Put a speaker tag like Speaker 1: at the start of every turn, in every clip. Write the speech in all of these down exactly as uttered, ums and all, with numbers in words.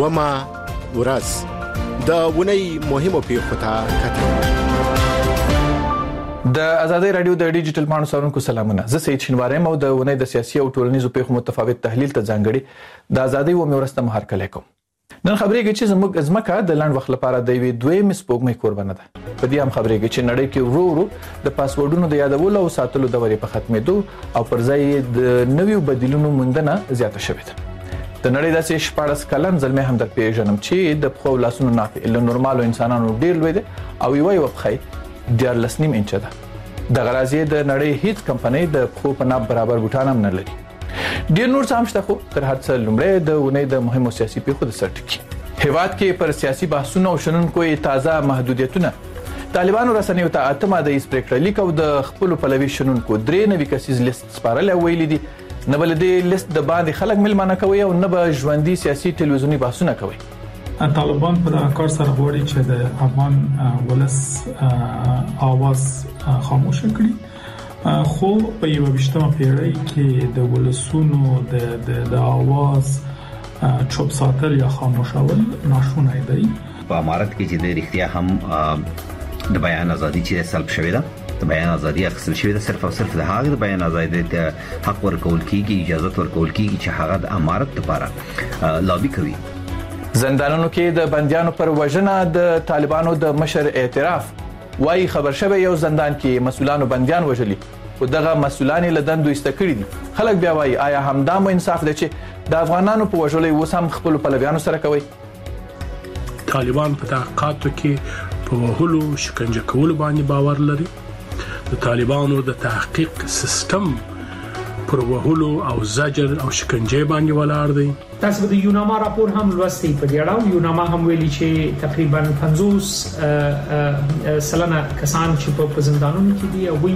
Speaker 1: وما ورځ د ونی مهمو پیښو ته کتل.
Speaker 2: د ازادي رادیو د ډیجیټل پاڼو سرونکو سلامونه. زه سید شینواری مو د ونی د سیاسي او ټولنیزو پیښو متفاوت تحلیل ته ځانګړي د ازادي و مې ورسته مهار کلی کوم. نن خبرېږي چې زموږ ازمکه د لاند وخت لپاره د وی دوی مسپوږمۍ قربانه ده. په دې هم خبرېږي چې نړۍ کې ورو ورو د پاسورډونو د یادولو او ساتلو دورې په ختمېدو او پر ځای د نویو بدیلونو موندنه زیاته شوې ده. د نړۍ داسې شپاړس کلن زلمي هم در پیژنم چې د پخو لاسونو نافع له نورمالو انسانانو ډیر لوی دی او یو یو پخې ډیر لسنیم انچ ده. د غرازي د نړۍ هیڅ کمپنۍ د پخو په ناب برابر بوټان هم نه لري. ډیر نور څه هم شته خو تر هر څه لومړی د ونې د مهمو سیاسي پیښو د سرټکی هیواد کې پر سیاسي بحثونو او شنونکو تازه محدودیتونه طالبانو رسنیو ته اتمه د اسپریکټ لیک او د خپل پلوي شنونکو درې نوي کسیز لیست سپارل ویلي دي. نه بل دې لیست د باندې خلک ملمانه کوي او نه به ژوندۍ سیاسي ټلویزیونی بحثونه کوي.
Speaker 3: طالبان په دغه کار سره غواړي چې د افغان ولس اواز خاموش کړي، خو په یو ویشتمه پیړۍ کې د ولسونو د د اواز چوپ ساتل یا خاموشول ناشونی دی.
Speaker 4: په امارت کې چې د اړتیا هم د بیان ازادي چې سلب شوې ده، د بیان ازادي اخیستل شوې ده، صرف او صرف د هغه د بیان ازادي ته حق ورکول کیږي، اجازه ورکول کیږي چې هغه د امارت لپاره لابي کوي.
Speaker 2: زندانونو کې د بنديانو پر وژنه د طالبانو د مشر اعتراف وايي خبر شوه یو زندان کې مسؤلانو بنديان وژلي او دغه مسؤلان له دندو استکړي دي. خلک بیا وايي آیا همدا مو انصاف دی چې د افغانانو په وژلې وس هم خپل پلویانو سره کوي؟
Speaker 5: طالبان په تحقیقاتو کې په وهلو شکنجه کولو باندې باور لري. د طالبانو د تحقیق سیستم پر وهلو او زجر او شکنجه باندې ولاړ دی.
Speaker 6: تاسو د یوناما راپور هم لوستي په دې اړه. یوناما هم ویلي چې تقریبا پنځوس سلنه کسان چې په زندانونو کې دي او وی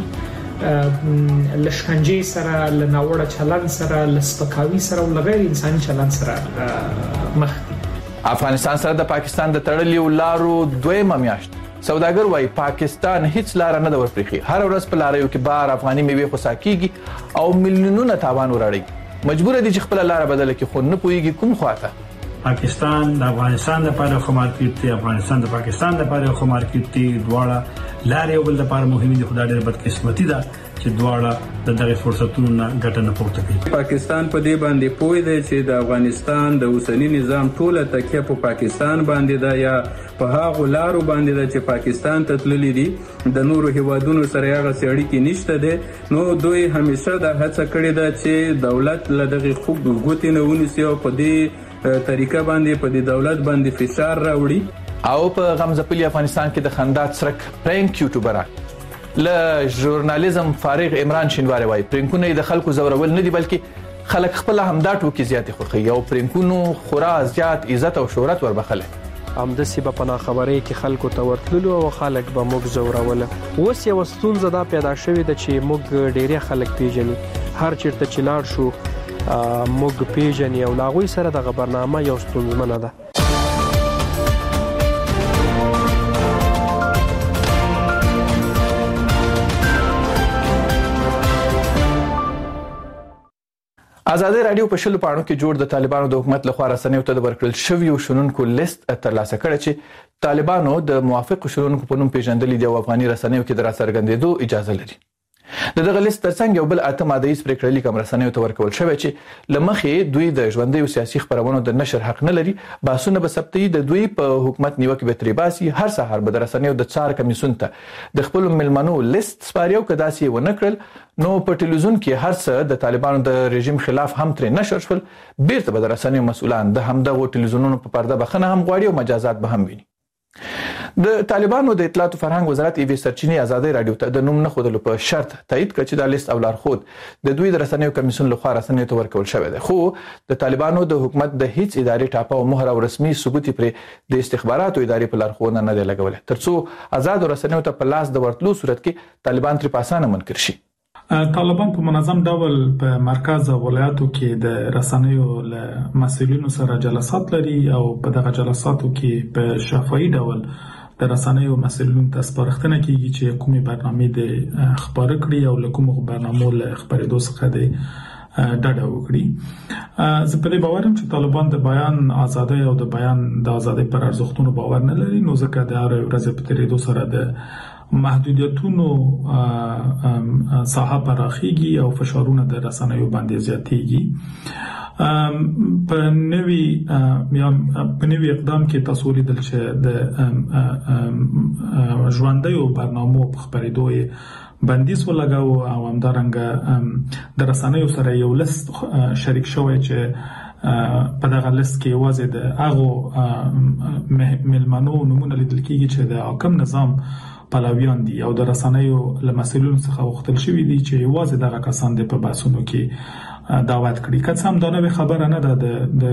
Speaker 6: لشکنجه سره، لناوړه چلن سره، لسپکاوي سره او غیر انساني چلن سره مخ دي.
Speaker 2: افغانستان سره د پاکستان د تړلیو لارو دویمه میاشت سوداګر وايي پاکستان هیڅ لار نه دور پریخي. هر ورځ په لاریو کې بار افغاني میوه خو ساکيږي او ملیونونه تاوان وراړي. مجبور دي چې خپل لار بدل کړي خو نه پويږي کوم خواته.
Speaker 7: پاکستان د افغانستان لپاره خو مارکیټ دی، افغانستان د پاکستان لپاره خو مارکیټ دی. دواړه لارې بل لپاره مهمه دي. خدای دې بدقسمتي ده چې دواړه د دغه فرصتونو نه ګټه نه پورته کوي.
Speaker 8: پاکستان په دې باندې پوي دی چې د افغانستان د اوسنی نظام ټوله تکیه په پاکستان باندې ده یا په هغه لارو باندې ده چې پاکستان ته تللی دي. د نورو هیوادونو سره هغه اړیکې نشته ده. نو دوی همیشه د هڅه کړې ده چې دولت له دغه خوب ګوتې نه ونیسي او په دې طریقه باندې په دې دولت باندې فشار راوړي.
Speaker 2: او په غمزپلی افغانستان کې د خندا څرک پرینک یوټیوبران له ژورنالیزم فارغ عمران شینواری وايي پرینکونه د خلکو زورول نه دي بلکې خلک خپل همدا ټوکی زیات خوخي او پرینکونو خورا زیات عزت او شهرت وربخله.
Speaker 9: هم د سی په پنا خبرې کې خلکو ته ورتللو او خلک به موږ زورول. اوس یو ستونزه دا پیدا شوې ده چې موږ ډېری خلک پیژني. هر چیرته چې لاړ شو موږ پیژني او لاغوي سره دغه برنامه یو ستونزمنه ده. ازادي رادیو په شلو پاڼو کې جوړ د طالبانو د حکومت لخوا رسنیو ته د ورکړل شویو شنونکو لیست ترلاسه کړ چې طالبانو د موافق شنونکو په نوم پیژندلې دی او افغاني رسنیو کې د راڅرګندېدو اجازه لري. د دغه لیست ترڅنګ یو بل اته ماده یې اسپریکټ لیک هم رسنیو ته ورکول شوی چې لمخې دوی د ژوندۍ سیاسي خبرونو د نشر حق نه لري. باسونه به ثبتي د دوی په حکومت نیوکه به تریباسي. هر سهار به د رسنیو د څار کمیسون ته د خپل ملمنو لیست سپاریو کداسي ونه کړل نو په ټلویزیون کې هر څه د طالبانو د رژیم خلاف هم تر نشر شول. بیرته به د رسنیو مسؤلان د همدغه ټلویزیونونو په پرده بخنه هم غواړي او مجازات به هم ویني. د طالبانو د اطلاعات او فرهنګ وزارت ایوي سرچینی ازادي رادیو ته د نوم نه خودلو په شرط تایید کړ چې د لیست او لارښود د دوی د رسنیو کمیسون لخوا رسنیو ته ورکول شوی دی. خو د طالبانو د حکومت د هیڅ ادارې ټاپه او مهر او رسمي ثبوت پر د استخباراتو ادارې په لارښوونه نه دی لګولې ترڅو آزاد رسنیو ته په لاس د ورتلو صورت کې طالبان تر پاسانه منکر شي.
Speaker 3: طالبان په منظم ډول په مرکز او ولایاتو کې د رسنیو له مسؤلینو سره جلسات لري او په دغه جلساتو کې په شفاهي ډول د رسنیو مسؤلینو ته سپارښتنه کیږي چې کومې برنامې د خبرې کړي او له کومو برنامو له خبرېدو څخه د ډډه وکړي. زه په دې باور یم چې طالبان د بیان ازادي او د بیان د ازادي پر ارزښتونو باور نه لري، نو ځکه د هر ورځ په تیریدو سره د محدودیتونو ساحه پراخیږي او فشارونه د رسنیو باندې زیاتېږي. په نوي یا په نوي اقدام کې تاسو لیدل چې د ژوندۍ برنامو په خبرېدو بندیز ولګاو او همدارنګه د رسنیو سره یو لیست شریک شوی چې په دغه لیست کې یوازې د هغو ملمنو نمونه لیدل کېږي چې د حاکم نظام پلویان دي او د رسنیو له مسؤلینو څخه غوښتل شوی دي چې یوازې دغه کسان د په بحثونو کې دعوت کړي. که څه هم دا نوې خبره نه ده، د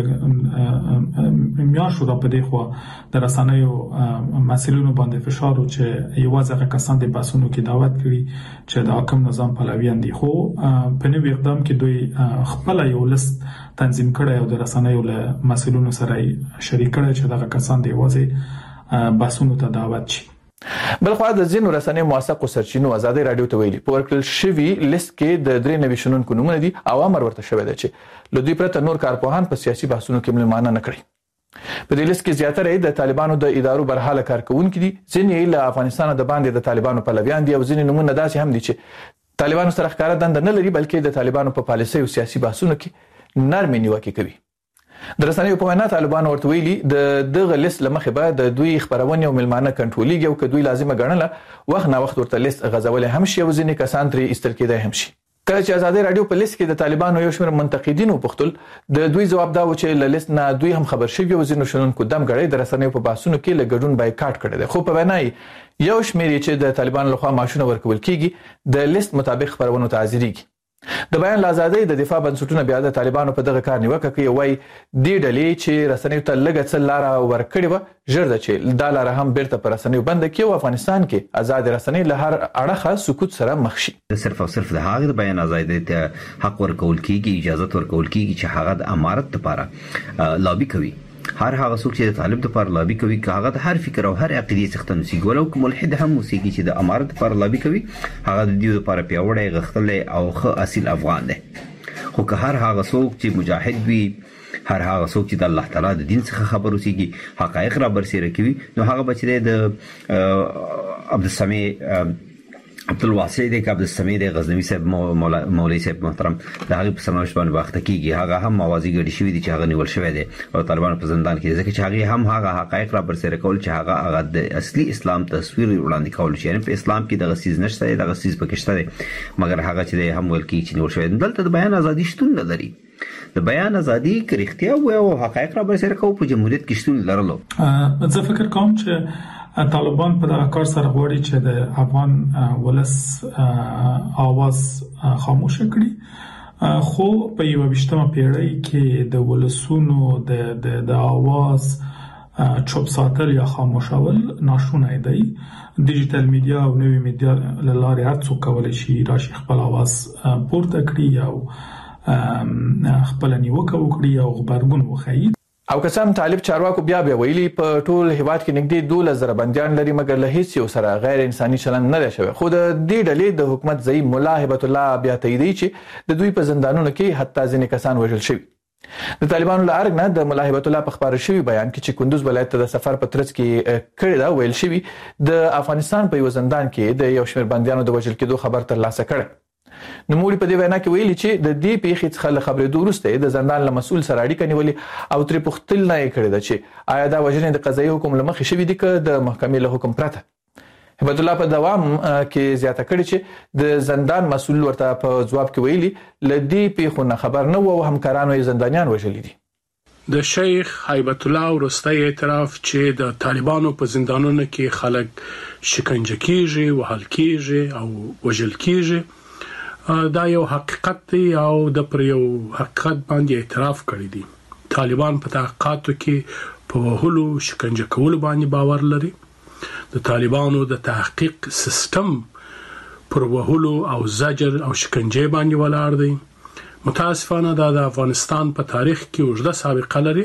Speaker 3: میاشتو را په دې خوا د رسنیو مسؤلینو باندې فشار و چې یوازې هغه کسان د بحثونو کې دعوت کړي چې د حاکم نظام پلویان دي، خو په نوې اقدام کې دوی خپل یو لیست تنظیم کړی او د رسنیو له مسؤلینو سره شریک کړی چې دغه کسان د یوازې بحثونو ته دعوت شي.
Speaker 2: بلخوا د ځینو رسنیو موثقو سرچینو ازادي رادیو ته ویلي په ورکړل شوی لیست کې د درې نوي شنونکو نومونه دي او امر ورته شوی دی چې له دوی پرته نور کارپوهان په سیاسي بحثونو کې ملمانه نه کړي. په دې لیست کې زیاتره د طالبانو د ادارو برحاله کارکونکو دي، ځینې له افغانستان د باندې د طالبانو پلویان دي او ځینې نومونه داسې هم دي چې طالبانو سره ښکارا دند نه لري بلکې د طالبانو په پالیسۍ او سیاسي بحثونو کې نرمي نیوکه کوي. د رسنیو په وینا طالبان ورته ویلي د دغه لیست لمخې به د دوی خبرونه او ملمانه کنټرولېږي او کدوې لازمه ګڼله وخت نه وخت ورته لیست غځول هم شي او ځینې کسان ترې ایستل کېدای هم شي. کله چې ازادي رادیو په لیست کې د طالبانو یو شمېر منتقدینو پوښتل، د دوی ځواب دا و چې له لیست نه دوی هم خبر شوي او ځینو شنونکو دم ګړی د رسنیو په بحثونو کې له ګډون بایکاټ کړی دی، خو په وینا یو شمېر چې د طالبانو لخوا معاشونه ورکول کېږي د لیست مطابق خبرونو ته حاضرېږي. د بیان آزادۍ د دفاع بنسټونه بیا د طالبانو په دغه کار نیوکه کوي، وایي دې ډلې چې رسنیو ته لږ څه لاره ورکړې وه ژر ده چې دا لاره هم بیرته په رسنیو بنده کړي او افغانستان کې ازاد رسنۍ له هر اړخه سکوت سره مخ شي.
Speaker 4: صرف او صرف د هغه د بیان آزادۍ ته حق ورکول کیږي، اجازه ورکول کیږي چې هغه د امارت لپاره لابي کوي. هر هغه څوک چې د طالب لپاره لابي کوي، هغه د هر فکر او هر عقیدې څخه نسیګ ولو کوم ملحد هم موسیقي چې د امارت لپاره لابي کوي، هغه د دې لپاره پیاوړی غختل او خو اصل افغان دی. خو که هر هغه څوک چې مجاهد وي، هر هغه څوک چې د الله تعالی د دین څخه خبر اوسېږي، حقایق را برسېره کوي، نو هغه بچی د عبدالسمیع عبدالواسع د عبدالسمیع د غزنوي صاحب مولوی صاحب محترم د هغه په سرنوشت باندې وخت کېږي، هغه هم موازی ګډي شوی دي چې هغه نیول شوی دی او طالبانو په زندان کې ځکه چې هغه هم هغه حقایق را برسېره کول چې هغه هغه د اصلي اسلام تصویر وړاندې کول شي. یعنی په اسلام کې دغه سیز نشته، دغه سیز پکې شته، مګر هغه چې هم ول کې چې نیول شوی دی. دلته د بیان ازادي شتون نه لري. د بیان ازادي کې اختیار او حقایق را برسېره کول په جمهوریت کې شتون لرلو.
Speaker 3: زه فکر کوم چې طالبان په دغه کار سره غواړي چې د افغان ولس आवाज خاموش کړي، خو په یو ویشتمه پیړۍ کې د ولسونو د د د आवाज چوپ ساتل یا خاموشول ناشونی دی. ډیجیټل میډیا او نوې میډیا له لارې هر څوک کولی شي راشي خپل आवाज پورته کړي او خپل نیوکه وکړي او خبرګون وښيي.
Speaker 2: او قسم طالب چارواکو بیا بیا ویلي په ټول هیواد کې نږدې دولس زره بندیان لري، مګر له هیڅ یو سره غیر انساني چلند نه دی شوی. خو د دې ډلې د حکومت ضعیف ملا هبت الله بیا تاییدي چې د دوی په زندانونو کې حتی ځینې کسان وژل شوي. د طالبانو له ارګ نه د ملا هبت الله په خبره شوی بیان کې چې کندوز ولایت ته د سفر په ترڅ کې کړی دا ویل شوی د افغانستان په یو زندان کې د یو شمېر بندیانو د وژل کېدو خبر ترلاسه کړی. نوموړي په دې وینا کې ویلي چې د دې پیښې څخه له خبرېدو وروسته د زندان له مسؤل سره اړیکه نیولې او ترې پوښتنه یې کړې ده چې آیا دا وژنې د قضایي حکم له مخې شوي دي که د محکمې له حکم پرته. هبت الله په دوام کې زیاته کړې چې د زندان مسؤل ورته په ځواب کې ویلي له دې پیښو نه خبر نه و او همکارانو یې زندانیان وژلي دي.
Speaker 5: د شیخ هیبت الله وروستی اعتراف چې د طالبانو په زندانونو کې خلک شکنجه کیږي، وهل کیږي او وژل کیږي دا یو حقیقت دی او د پر یو حقیقت باندې اعتراف کړی دی. طالبان په تحقیقاتو کې په وهلو شکنجه کول باندې باور لري. د طالبانو د تحقیق سیستم پر وهلو او زجر او شکنجه باندې ولاړ دی. متاسفانه دا د افغانستان په تاریخ کې اوږده سابقه لري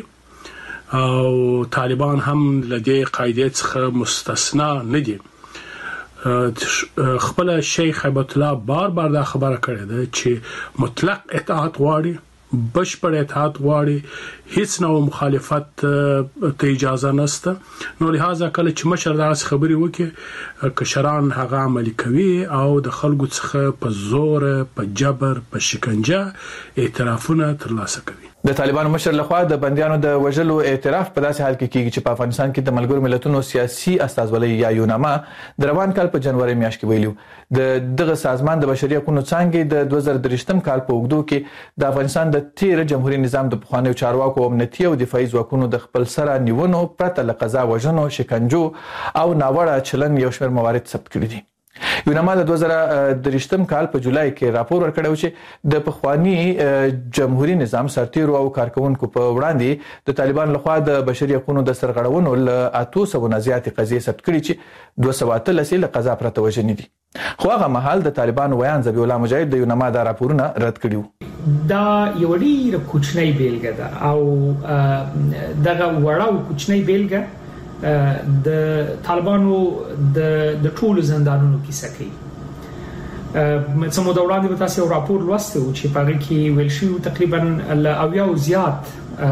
Speaker 5: او طالبان هم له دې قاعدې څخه مستثنا نه دي. خپل شیخ هیبت الله بار بار دا خبره کړې ده چې مطلق اطاعت غواړي، بشپړ اطاعت غواړي، هیڅ نوع مخالفت ته اجازه نشته. نو لہذا کله چې مشر دا خبري وکړي کشران هغه عملي کوي او د خلکو څخه په زور، په جبر، په شکنجه اعترافونه ترلاسه کوي.
Speaker 2: د طالبانو مشر لخوا د بنديانو د وژلو اعتراف په داسې حال کې کیږي چې په افغانستان کې د ملګرو ملتونو سیاسي استازولۍ یا یوناما د روان کال په جنوري میاشت کې ویلو د دغه سازمان د بشري حقوقو څنګه د دوه زره درې کال په اوږدو کې د افغانستان د تیر جمهوریت نظام د پخوانیو چارواکو امنیتي او دفاعي ځواکونو د خپل سره نیونو پرته له قضا وژنو، شکنجو او ناوړه چلن یو شمېر موارد ثبت کړي دي. یوناما د دوه زره درې کال په جولای کې راپور ورکړی چې د پخوانی جمهوریت نظام سرتیرو او کارکونکو په وړاندې د طالبان لخوا د بشري حقوقو د سرغړونو له اته سوه نه زیاتې قضیې ثبت کړي چې دوه سوه اتلس له قضا پرته وژنې دي. خو هغه مهال د طالبان ویان ذبیح الله مجاهد د یوناما دا راپورونه رد کړي.
Speaker 6: دا یو ډیر کوچنی بیلګه ده او دغه وړه او کوچنی بیلګه د طالبانو د د ټولو زندانونو کیسه کوي. څه موده وړاندې به تاسو یو راپور لوسته و چې په هغه کې ویل شوي تقریبا له اویاو زیات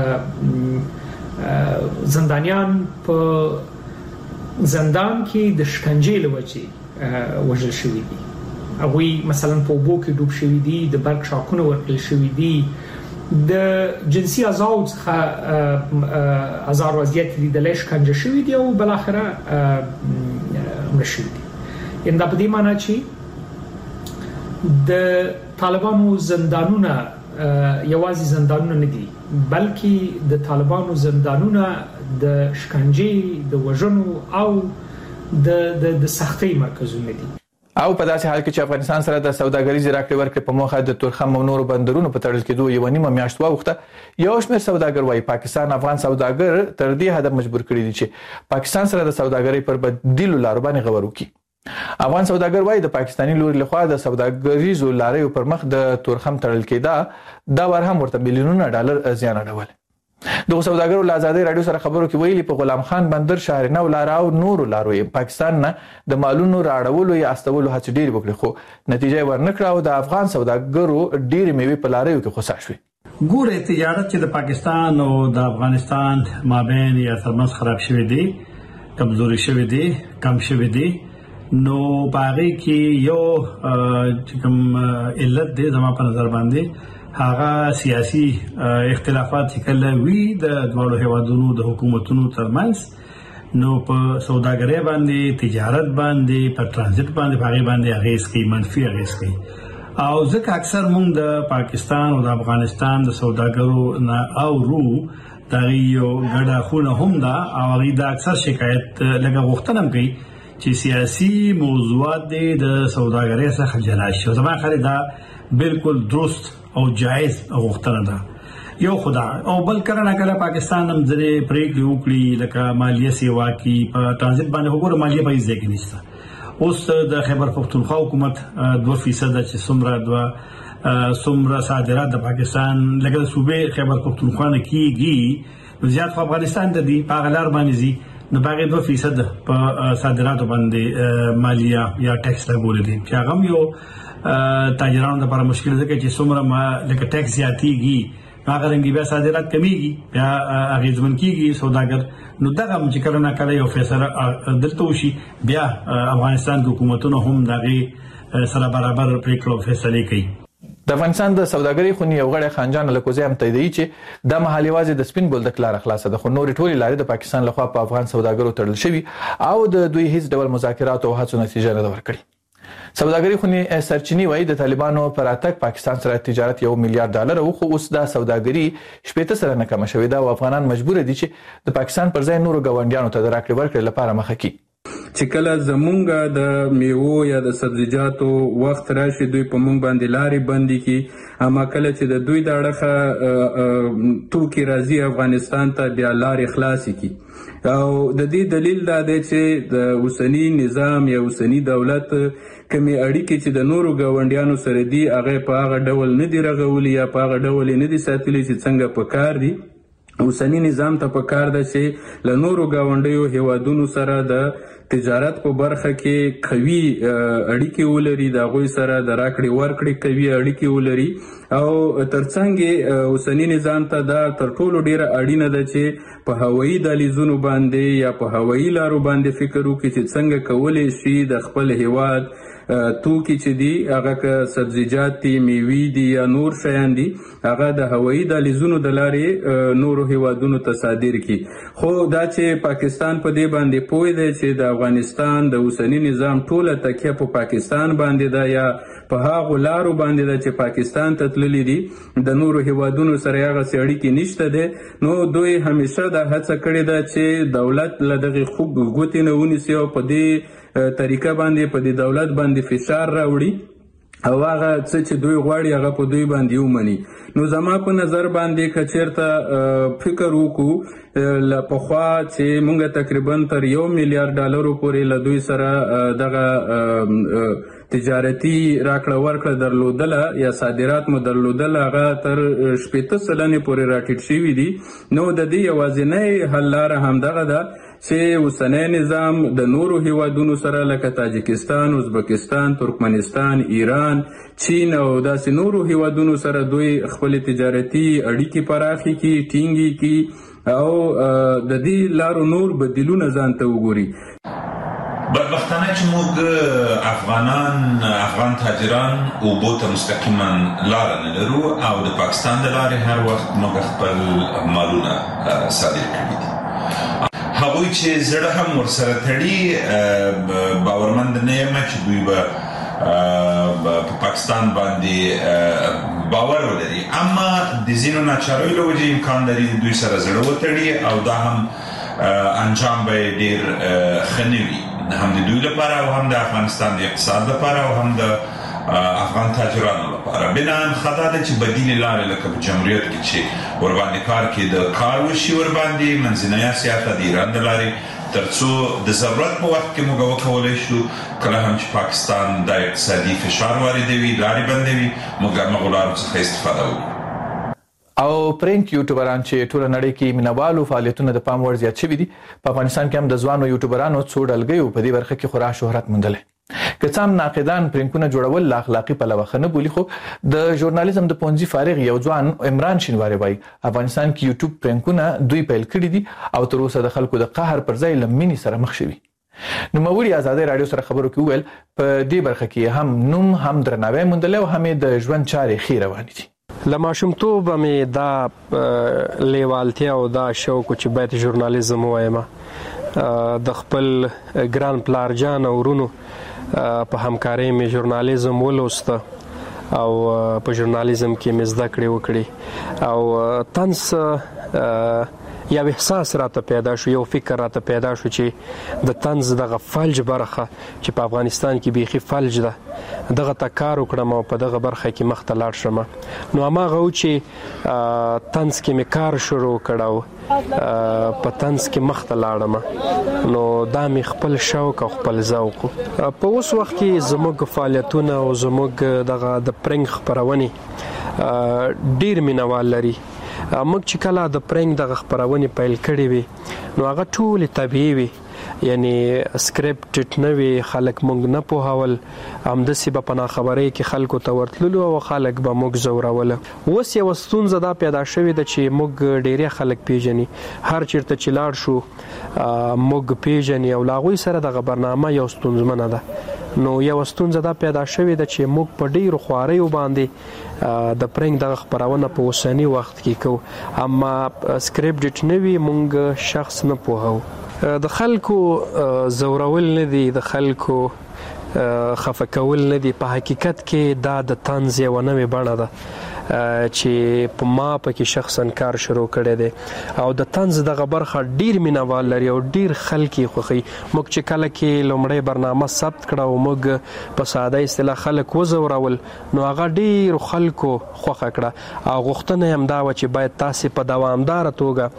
Speaker 6: زندانیان په زندان کې د شکنجې له وجې وژل شوي دي. هغوی مثلا په اوبو کې ډوب شوي دي، د برق شاکونه ورکړل شوي دي، د جنسي اعضاو څخه ازار وضعیت لیدل شکنجه شوي دي او بل اخره مړه شوي دي. ان دا په دې معنی چې د طالبانو زندانونه یوازې زندانونه نه دي، بلکې د طالبانو زندانونه د شکنجې، د وژنو او د د سختۍ مرکزونه دي.
Speaker 2: او په داسې حال کې چې افغانستان سره د سوداګریزي راکړې ورکړې په موخه د تورخم او نورو بندرونو په تړل کېدو یو نیمه میاشت واوښته، یو شمېر سوداګر وايي پاکستان افغان سوداګر تر دې حد مجبور کړي دي چې پاکستان سره د سوداګرۍ پر بدیلو لارو باندې غور وکړي. افغان سوداګر وايي د پاکستاني لوري لخوا د سوداګریزو لارو پر مخ د تورخم تړل کېده دا ور هم ورته میلیونونه ډالر زیان اړول. د سوداګرو له ازادي رادیو سره خبرو کې ویلي په غلام خان بندر، شهرنو لار او نورو لارو پاکستان نه د مالونو راړولو یا استولو هڅې ډېرې وکړې، خو نتیجه ورنکړه او د افغان سوداګرو ډېرې میوې په لاریو کې خسا شوې.
Speaker 7: ګوره تجارت چې د پاکستان او د افغانستان مابین یا ترمنځ خراب شوی دی، کمزوري شوی دی، کم شوی دی، نو باغی کې یو چې کوم علت دی زما په نظر باندې هغه سیاسي اختلافات چې کله وی د دوه هیوادونو د حکومتونو ترمنځ، نو په سوداګرۍ باندې، تجارت باندې، په ترانزیت باندې باغی باندې اغیز کوي، منفي اغیز کوي. او ځکه اکثر موږ د پاکستان او د افغانستان د سوداګرو نه اورو دا یو ګډه خونه هم ده او هغه د اکثر شکایت لګه غوښتنه کوي چې سیاسي موضوعات د سوداګرۍ څخه جلا شي. زما خالي دا بالکل درست او جائز غوښتنه ده یو خدا او بل کله کله پاکستان هم ځلې پریکړې وکړي لکه مالیه سیوا کې په ترانزیت باندې وګوره مالیه به ځکه نشته. اوس د خیبر پختونخوا حکومت دوه فیصد چې څومره دوه څومره صادرات د پاکستان لکه صوبې خیبر پختونخوا نه کیږي زیات په افغانستان د دی په غلار باندې زی نو باغې دوه فیصد په صادراتو باندې مالیه یا ټیکس لګول دي چې هغه یو تاجرانو لپاره مشکل ده چې څومره ما لکه ټیکس زیاتیږي هغه رنګي بیا صادرات کمیږي بیا هغه ځمن کیږي سوداګر نو دغه چې کله نه کله یو فیصله دلته وشي بیا افغانستان حکومتونو هم دغه سره برابر پریکړه فیصله کوي.
Speaker 2: د افغانستان د سوداګرۍ خونی یو غړی خانجان لکوزی هم تاییدوي چې د محلي وازي د سپین بولدک لار خلاصه ده، خو نورې ټولې لارې د پاکستان لخوا په افغان سوداګرو تړل شوي او د دوی هیڅ ډول مذاکرات او هڅو نتیجه نه ورکړي. سوداګرۍ خونی سرچینی وایي د طالبانو پر اتک پاکستان سره تجارت یو میلیارډ ډالر او خو اوس د سوداګرۍ شپږ سره نه کم شوې ده او افغانان مجبور دي چې د پاکستان پر ځای نورو غونډیانو ته راکړې ورکړې لپاره مخه کړي.
Speaker 8: چې کله زمونږ د میوو یا د سبزیجاتو وخت راشي دوی په مونږ باندې لارې بندي کی، اما کله چې د دوی د اړخه توکي راځي افغانستان ته بیا لارې خلاصي کی. او د دې دلیل دا دی چې د اوسنی نظام یا اوسنی دولت کمی اړیکې چې د نورو ګاونډیانو سره دي هغه په هغه ډول نه دی رغولي یا په هغه ډول نه دي ساتلي چې څنګه په کار دي. اوسنی نظام ته پکار ده چې له نورو ګاونډیو هیوادونو سره د تجارت په برخه کې قوي اړیکې ولري، د هغوی سره د راکړې ورکړې قوي اړیکې ولري او ترڅنګ اوسنی نظام ته دا تر ټولو ډیره اړینه ده چې په هوایي دهلیزونو باندې یا په هوایي لارو باندې فکر وکړي چې څنګه کولی شي د خپل هیواد توکي چې دي هغه که سبزیجات دي، میوې دي یا نور شیان دي، هغه د هوایي دهلیزونو د لارې نورو هیوادونو ته صادر کړي. خو دا چې پاکستان په دې باندې پوه دی چې د افغانستان د اوسني نظام ټوله تکیه په پاکستان باندې ده یا په هغو لارو باندې ده چې پاکستان ته تللي دي، د نورو هیوادونو سره هغسې اړیکې نشته دی، نو دوی همیشه دا هڅه کړې ده چې دولت له دغې ګوتې نه ونیسي او په دې طریقه باندې په دې دولت باندې فشار راوړي او هغه څه چې دوی غواړي هغه په دوی باندې ومني. نو زما په نظر باندې که چېرته فکر وکړو له پخوا چې موږ تقریبا تر یو میلیارډ ډالرو پورې له دوی سره دغه تجارتي راکړه ورکړه درلودله یا صادرات مو درلودل، هغه تر شپېته سلنې پورې راټیټ شوي دي. نو د دې یوازینۍ حل لاره همدغه ده چې اوسنی نظام د نورو هیوادونو سره لکه تاجکستان، ازبکستان، ترکمنستان، ایران، چین او داسې نورو هیوادونو سره دوی خپل تجارتي اړیکې پراخې کړي، ټینګې کړي او د دې لارو نور بدیلونه ځان ته وګوري.
Speaker 10: بدبختانه چې موږ افغانان افغان تاجران اوبو ته مستقیما لاره نه لرو او د پاکستان د لارې هر وخت موږ خپل مالونه صادر کړي دي. هغوی چې زړه هم ورسره تړي باورمند نه یم چې دوی به په پاکستان باندې باور ولري، اما د ځینو ناچاریو له وجې امکان لري دوی سره زړه وتړي او دا هم انجام به ډیر ښه نه وي، هم د دوی لپاره او هم د افغانستان د اقتصاد لپاره او هم د افغان تاجرانو لپاره. بنان خدا ده چې بدیل لارې لکه په جمهوریت کې چې ورباندې کار کې د کار وشي ورباندې منځنۍ اسیا ته د ایران د لارې ترڅو د ضرورت په وخت کې موږ وکولی شو کله هم چې پاکستان د اقتصادي فشار واردوي، لارې بندوي، موږ د هغو لارو څخه استفاده وکړو.
Speaker 2: او پرنک یوټیوبران چې ټول نړۍ کې مینوالو فعالیتونه د پام وړ زیات شوي دي، په افغانستان کې هم د ځوانو یوټیوبرانو څو ډلګیو په دې برخه کې خورا شهرت موندلی. که څه هم ناقدان پرنکونه جوړول له اخلاقي پلوه ښه نه بولي، خو د ژورنالیزم د پونځي فارغ یو ځوان عمران شینواری وایي افغانستان کې یوټیوب پرنکونه دوی پیل کړي دي او تر اوسه د خلکو د قهر پر ځای له مینې سره مخ شوي. نوموړي ازادي رادیو سره خبرو کې وویل په دې برخه کې هم نوم هم درناوی موندلی او هم د ژوند چارې ښې روانې دي.
Speaker 11: له ماشومتوبه مې دا لیوالتیا او دا شوق چې باید ژورنالیزم ووایم. د خپل ګران پلار جان او ورونو په همکارۍ مې ژورنالیزم ولوسته او په ژورنالیزم کې مې زده کړې وکړې او طنز یو احساس راته پیدا شو، یو فکر راته پیدا شو چې د طنز دغه فلج برخه چې په افغانستان کې بیخي فلج ده دغه ته کار وکړم او په دغه برخه کې مخ ته لاړ شم. نو هماغه و چې طنز کې مې کار شروع کړ او په طنز کې مخ ته لاړم، نو دا مې خپل شوق او خپل ذوق. په اوس وخت کې زموږ فعالیتونه او زموږ دغه د پرنګ خپرونې ډیر مینوال لري. موږ چې کله د پرنګ دغه خپرونې پیل کړې وي نو هغه ټولې طبیعي وي، یعنی سکرپټ نه وي، خلک موږ نه پوهول، همداسې به په ناخبرۍ کې خلکو ته ورتللو او خلک به موږ ځوروله. اوس یوه ستونزه دا پیدا شوې ده چې موږ ډیری خلک پیژني، هر چیرته چې لاړ شو موږ پیژني او له هغوی سره دغه برنامه یو ستونزمنه ده. نو یو ستونزه دا پیدا شوې ده چې موږ په ډیرو خواریو باندې د پرنګ دغه خپرونه په اوسني وخت کې کوو، اما سکرپټ نه وي، موږ شخص نه پوهو. د خلکو زورول نه دي، د خلکو خفه کول نه دي، په حقیقت کې دا د طنز یوه نوې بڼه ده چې په ما پکې شخصا کار شروع کړی دی او د طنز دغه برخه ډیر مینوال لري او ډیر خلک یې خوښوي. موږ چې کله کې لومړی برنامه ثبت کړه او موږ په ساده اصطلاح خلک وځورول نو هغه ډیرو خلکو خوښه کړه او غوښتنه یې همدا وه چې باید تاسې په دوامداره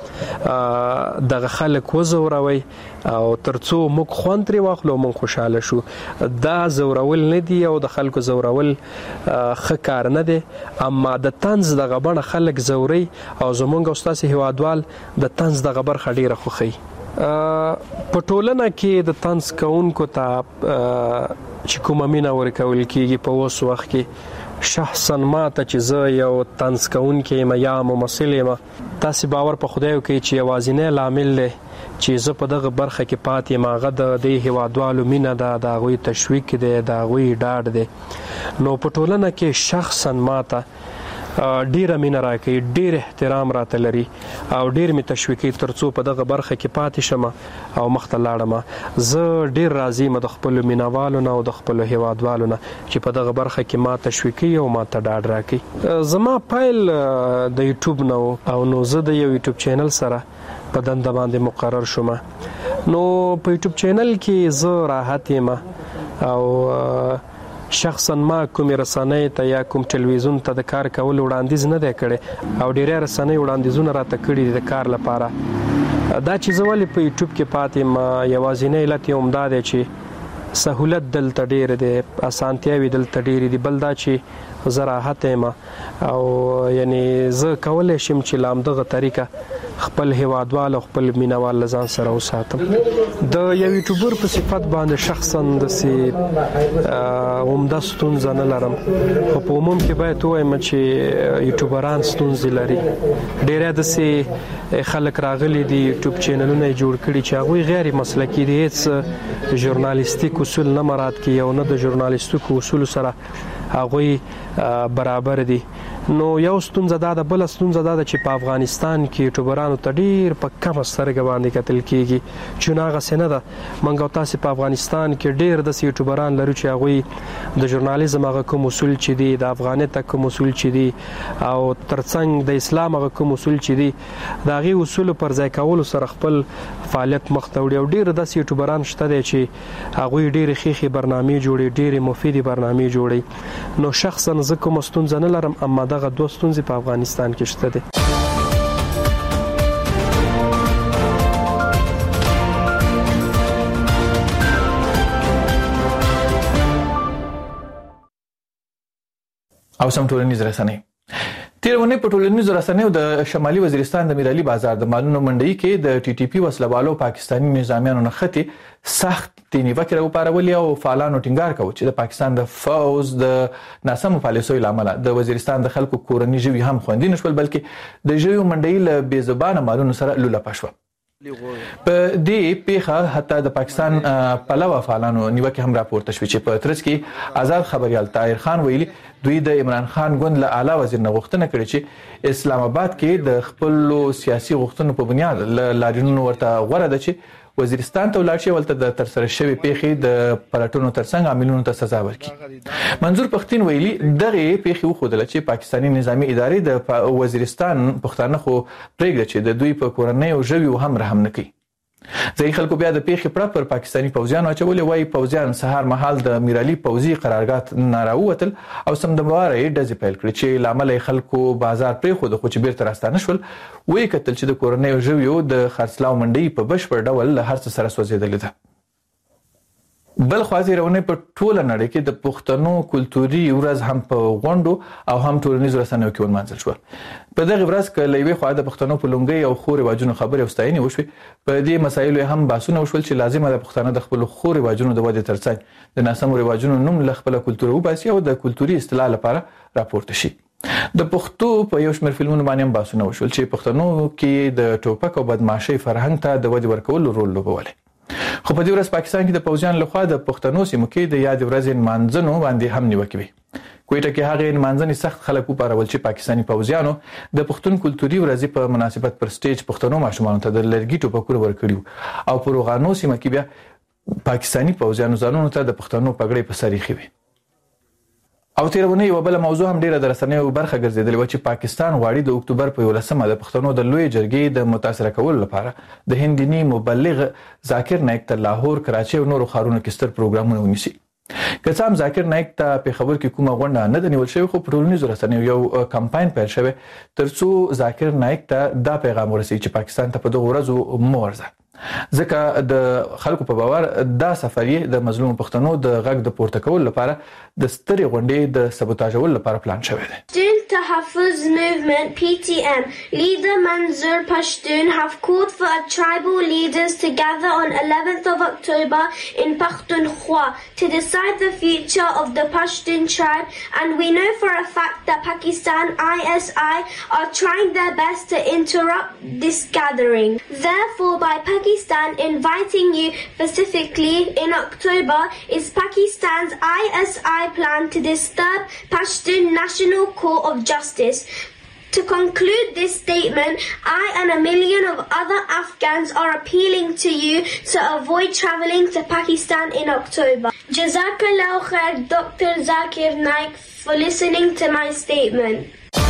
Speaker 11: توګه دغه خلک وځوروئ او تر څو موږ خوند ترې واخلو موږ خوشحاله شو. دا زورول نه دي او د خلکو زورول ښه کار نه دی، اما د طنز د غبن خلک زوري او زمونږ استاد هیوادوال د طنز د غبر خډيره خوخي په ټولنه کې د طنز کوونکو ته چې کومه مینا ورکول کیږي په اوس وخت کې شخصا ما ته چې زه یو طنز کوونکی ما یا ممثل ما تاسو باور په خدای کوي چې یوازینی لامل له چې زه په دغه برخه کې پاتې ماغه د دې هوادوالو مینا د غوي تشویق دی د غوي ډاډ دی نو په ټولنه کې شخصا ماته ډیره مینا راکې ډیر احترام راته لري او ډیر می تشویقي ترڅو په دغه برخه کې پاتې شمه او مخته لاړم زه ډیر راضي م د خپل مینوالو نه او د خپل هوادوالو نه چې په دغه برخه کې ما تشویقي او ما ته ډاډ راکې زما پایل د یوټیوب نو او نو زه د یو یوټیوب چینل سره په دنده باندې مقرر شوم نو په یوټیوب چینل کې زه راحت یم او شخصا ما کوم رسنۍ ته یا کوم ټلویزیون ته د کار کول وړاندیز نه دی کړی او ډیره رسنۍ وړاندیزونه راته کړي د کار لپاره دا چې زه ولې په یوټیوب کې پاتې ما یوازینی علت یې همدا دی چې سهولت دلته ډیر دی اسانتیاوي دلته ډیر دي بل دا چې زه راحت یم او یعنی زه کولی شم چې لامدغه طریقه خپل هوادوال او خپل مینوال لزان سره وساتم د یو یوټیوبر په صفت باندې شخصا د سي عمده ستونزه نه لرم خو په عموم کې باید وایم چې یوټیوبران ستونزې لري ډیره د سي خلک راغلي دي یوټیوب چینلونه جوړ کړي چې هغه غیر مسلکي دي هیڅ ژورنالیستیک اصول نه مراد کوي او نه د ژورنالیستیک اصول سره هغه برابر دي نو یو ستونزه دا د بل ستونزه دا چې په افغانستان کې یوټیوبرانو ته ډیر په کم سترګه باندې کتل کیږي چې ناغه سینه ده منګو تاسو په افغانستان کې ډیر د یوټیوبران لري چې هغه د ژورنالیزم هغه کوم اصول چې دي د افغانیت کوم اصول چې دي او ترڅنګ د اسلام هغه کوم اصول چې دي دا غي اصول پر ځای کول سره خپل فعالیت مخته وړي او ډیر د یوټیوبران شته دي چې هغه ډیر خيخي برنامه جوړي ډیر مفیدی برنامه جوړي نو شخصا زه کوم ستونزه نه لرم اما دغه دوه ستونزې په افغانستان کې شته دي
Speaker 2: او سم ټولنیز رسنۍ تیرونه په ټولنیزو رسنیو د شمالي وزیرستان د میرعلي بازار د مالونو منډي کې د ټي ټي پی وسلوالو پاکستاني نظامیانو نه سخت نیوکه راوپارولې او فعالانو ټینګار کوي چې د پاکستان د فوز د ناسمو پالیسیو لامل د وزیرستان د خلکو کورنۍ ژوي هم خوندي نشول بلکې د ژوي منډي له بې زبانه مالونو سره لوله پښو په دې پیښه حتی د پاکستان پلوه فعالانو نیوکه هم راپورته شوې چې په ترڅ کې آزاد خبريال طاهر خان ویلي دوی د عمران خان ګوند له اعلی وزیر نه غوښتنه کړې چې اسلام آباد کې د خپل سیاسي غوښتنو په بنیاد لاریونونو ورته غوړه ده چې وزیرستان ته ولاړ شي ولته د ترسره شوی پیښې د پلټونو ترڅنګ عاملونو ته سزا ورکړي منظور پښتين ویلي دغه پیښې وخدل چې پاکستاني نظامی ادارې د وزیرستان پښتانه خو پرېږده چې د دوی په کورنۍ او ژوي هم رحم نه کوي ځای خلکو بیا د پیښې پر پر پاکستاني پوځیانو اچولې وای پوځیان سهار مهال د میرعلي پوځي قرارګاه ناراوتل او سم د بواره ډزې پیل کړې چې لامل خلکو بازار پرې خو د خو چې بیرته راستانه شول وی کتل چې د کورنۍ او ژویو د خرڅلاو منډي په بشپړ ډول له هر څه سره سوځیدل دي بل خوازیرونه په ټوله نړۍ کې د پښتنو کلتوري ورځ هم په غونډو او هم ټولنیزو رسنیو کې ونمانځل شو په دغه ورځ کې لوي خو د پښتنو په لونګي او خوري واجونو خبرې واستاینې وشوي په دې مسایلو هم باسونه وشول چې لازمه ده پښتانه د خپل خوري واجونو د ودې ترڅنګ د ناسمو رواجونو نوم ل خپل کلتور وباسي او د کلتوري اصطلاح لپاره راپورته شي د پښتو په یو شمېر فلمونو باندې هم باسونه وشول چې پښتنو کې د ټوپک او بدمعشي فرهنګ ته د ودې ورکول رول لوبولی خو په دې ورځ پاکستان کې د پوځیان لخوا د پښتنو سیمو کې د یاد ورځې مانځنو باندې هم نیوکه وي کوټه کې هغه مانځنې سخت خلک وپارول چې پاکستاني پوځیانو د پښتون کلتوري ورځې په مناسبت پر سټیج پښتنو ماشومان ته د لرګي ټوپکونه ورکړي او په روغانو سیمه کې بیا پاکستاني پوځیانو ځانونو ته د پښتنو پګړې په سر یې او تیرونه یو بل موضوع هم ډیره درسنیو برخه ګرځیدلې و چې پاکستان غواړي د اکتوبر په یولسمه د پښتنو د لوی جرګې د متاثر کولو لپاره د هندینی مبلغ ذاکر نایک ته لاهور کراچي او نورو ښارونو کې ستر پروګرامونه ونیسي که څه هم ذاکر نایک ته په خبر کې کومه غونډه نه د نیول شوی خو په ټولنیزو رسنیو یو کمپاین پیل شوی ترڅو ذاکر نایک ته دا پیغام ورسوي چې پاکستان ته په دغه ورځو مو ورځه ځکه د خلکو په باور دا سفریه د مظلوم پښتنو د غږ د پورته کول لپاره د ستري غونډې د سبوتاژول لپاره پلان شوی دی.
Speaker 12: Student Tahaffuz Movement P T M leader Manzoor Pashtun have called for tribal leaders to gather on eleventh of October in Pakhtunkhwa to decide the future of the Pashtun tribe, and we know for a fact that Pakistan I S I are trying their best to interrupt this gathering. Therefore, by Pakistan inviting you specifically in October is Pakistan's I S I plan to disturb Pashtun National Court of Justice. To conclude this statement, I and a million of other Afghans are appealing to you to avoid travelling to Pakistan in October. Jazakallah khair, Doctor Zakir Naik, for listening to my statement.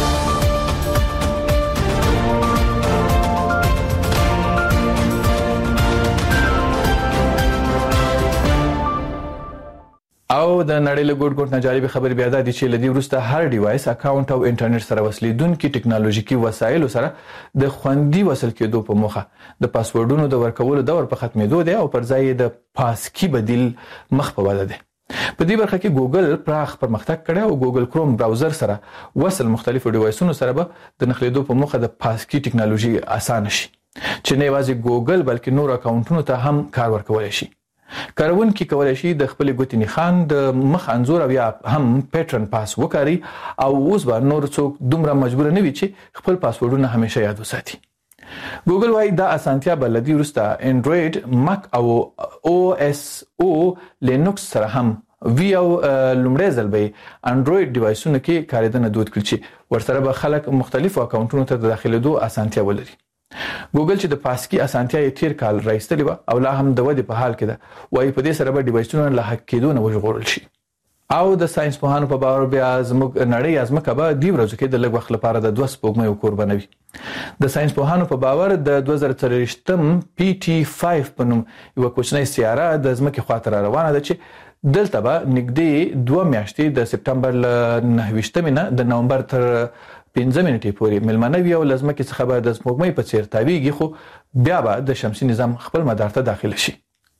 Speaker 2: او د نړۍ له ګوټ ګوټ نه جالب خبر بیا دا دي چې لدی ورسته هر ډیوایس اکاونټ او انټرنیټ سره وصلیدونکو ټکنالوژیکي وسایل سره د خوندي وصل کېدو په موخه د پاسورډونو د ورکولو دور په ختمېدو دی او پر ځای د پاسکی بدیل مخ په وده دی. په دې برخه کې ګوګل پراخ پرمختګ کړی او ګوګل کروم براوزر سره وصل مختلفو ډیوایسونو سره به د نښلېدو په موخه د پاسکی ټکنالوژي اسانه شي چې نه یوازې ګوګل بلکې نور اکاونټونو ته هم کار ورکول شي. کارونکي کولای شي د خپل ګوتنی خان د مخ انزور او یا هم پیټرن پاس وکړي او اوس به نور څوک دومره مجبور نه وي چې خپل پاسورډونه همیشه یاد وساتي. ګوګل وايي دا اسانتیا بلدي ورسته انډراید مک او او اس او لینوکس سره هم وی او لومړی ځل به انډراید ډیوایسونو کې کارېدنه دود کړي چې ورسره به خلک مختلفو اکاونټونو ته داخليدو اسانتیا ولري. ګوګل چې د پاسکی اسانتیا یې تیر کال راځتلی و او لا هم د ودې په حال کې ده وایي په دې سره به ډیوایسونه له حق کېدو نه وژغورل شي. او د ساينس پوهانو په باور بیا زموږ نړۍ ازمکه به دی ورځو کې د لږ وخت لپاره د دوه سپوږمۍ کور بنوي. د ساينس پوهانو په باور د دوه زره څلوېښتم پی ټي پنځه په نوم یو کوچنی سیاره د ځمکې خواته روانه ده چې دلته به نږدې دوه میاشتې د سپټمبر ل نهه ویشتمې نه د نومبر تر پنځه منټې پورې ملمنه وي او لازمه کې څخه به د سپوږمۍ په څیر تاویږي خو بیا به د شمسي نظام خپل مدار ته داخله شي.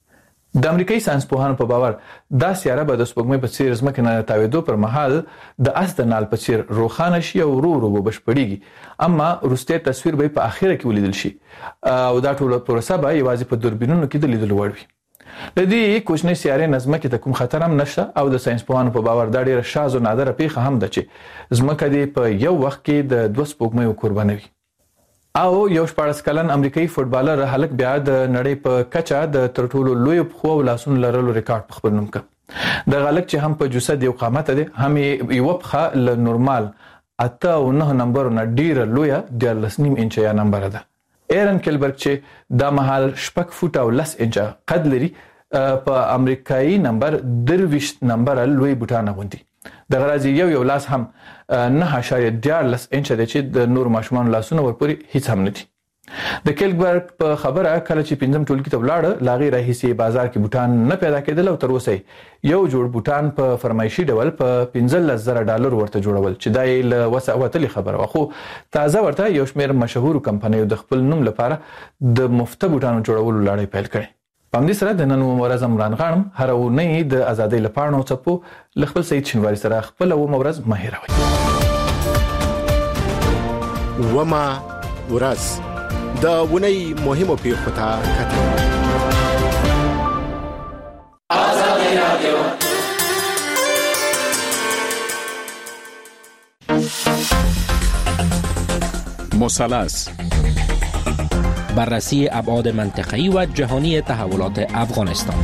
Speaker 2: د امریکایي ساينس پوهانو په باور دا سیاره به د سپوږمۍ په څیر ځمکې نه تاویدو پر مهال د اس د نال په څیر روښانه شي او ورو ورو به بشپړیږي، اما وروستی تصویر به په اخره کې ولیدل شي او دا ټول پروسه به یوازې په دوربینونو کې د لیدلو وړ وي. لدی کوچنی سیاره نظمکه ته کوم خطر هم نشته او د ساينس پوهانو په باور دا ډیره شاذ او نادره پیښه هم ده چې ځمکه دی په یو وخت کې د دوه سپوږمۍ قربانوي. او یو شپږ کلن امریکایي فوټبالر هلک بیا د نړۍ په کچه د تر ټولو لوی خو ولاسونو لرلو ریکارډ په خپل نوم کړ. د غلک چې هم په جسد یو قامت دی هم یو بخه ل نورمال اته او نه نمبر نه ډیره لوی د لسنیم انچ یا نمبر ده. ایرن کلبرګ چې د محل شپږ فوټ او لس انچ قد لري په امریکایي نمبر درویش نمبر لوی بوټان غوندي. د غرازي یو یو لاس هم نه اشاریه دیارلس انچ د چې د نور ماشومان لاسونه ورپوري هیڅ هم نه دي. د کلبرګ په خبره کله چې پنځم ټولګي ته ولاړ لاغي راهيسي بازار کې بوټان نه پیدا کېدل او تر اوسه یو جوړ بوټان په فرمایشي ډول په پنځلس زره ډالر ورته جوړول چې دا یې له وسه وتلی خبره واخو تازه ورته یو شمېر مشهور کمپنیو د خپل نوم لپاره د مفته بوټانو جوړولو لړۍ پیل کړې. په همدې سره د نن ورځ عمران غانم هر اونۍ د ازادۍ لپاره چپو لخپل سید شینواری سره خپل و مورز مهیروي.
Speaker 1: وما ورځ د ونی مهمو پیښو ته کتل. ازادي رادیو
Speaker 13: مثلث بررسی ابعاد منطقه‌ای و جهانی تحولات افغانستان.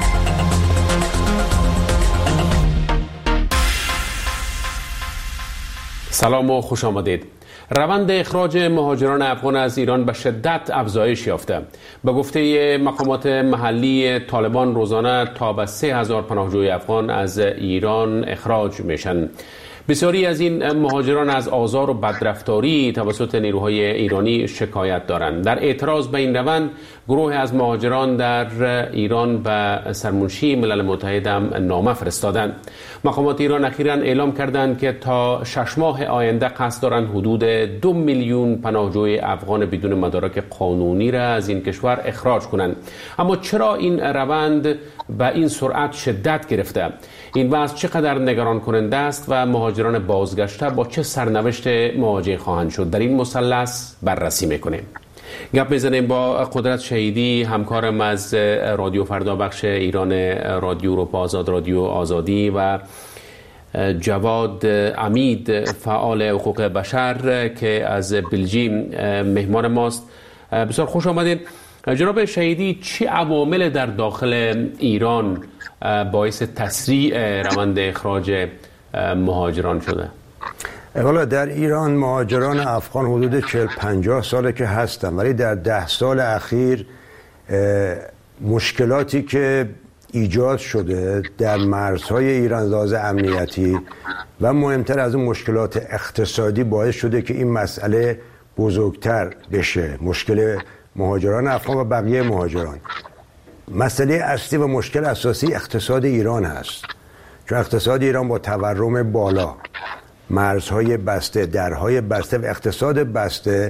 Speaker 14: سلام و خوش آمدید. روند اخراج مهاجران افغان از ایران به شدت افزایش یافته. به گفته مقامات محلی طالبان روزانه تا به سه هزار پناهجوی افغان از ایران اخراج میشن. بسیاری از این مهاجران از آزار و بدرفتاری توسط نیروهای ایرانی شکایت دارند. در اعتراض به این روند گروه از مهاجران در ایران به سرمنشی ملل متحد هم نامه فرستادند. مقامات ایران اخیراً اعلام کردند که تا شش ماه آینده قصد دارند حدود دو میلیون پناهجوی افغان بدون مدارک قانونی را از این کشور اخراج کنند. اما چرا این روند به این سرعت شدت گرفته؟ این وضع چقدر نگران کننده است و مهاجران بازگشته با چه سرنوشت مواجه خواهند شد؟ در این مثلث بررسی میکنیم. گپ میزنیم با قدرت شهیدی، همکارم از رادیو فردا بخش ایران رادیو اروپا آزاد، رادیو آزادی، و جواد امید فعال حقوق بشر که از بلژیم مهمان ماست. بسیار خوش آمدید. جناب شهیدی، چه عوامل در داخل ایران باعث تسریع روند اخراج مهاجران شده؟
Speaker 15: والا در ایران مهاجران افغان حدود چهل پنجاه ساله که هستن، ولی در ده سال اخیر مشکلاتی که ایجاد شده در مرزهای ایران لحاظ امنیتی و مهمتر از اون مشکلات اقتصادی باعث شده که این مسئله بزرگتر بشه. مشکل مهاجران افغان و بقیه مهاجران، مسئله اصلی و مشکل اساسی اقتصاد ایران هست، چون اقتصاد ایران با تورم بالا، مرزهای بسته، درهای بسته و اقتصاد بسته،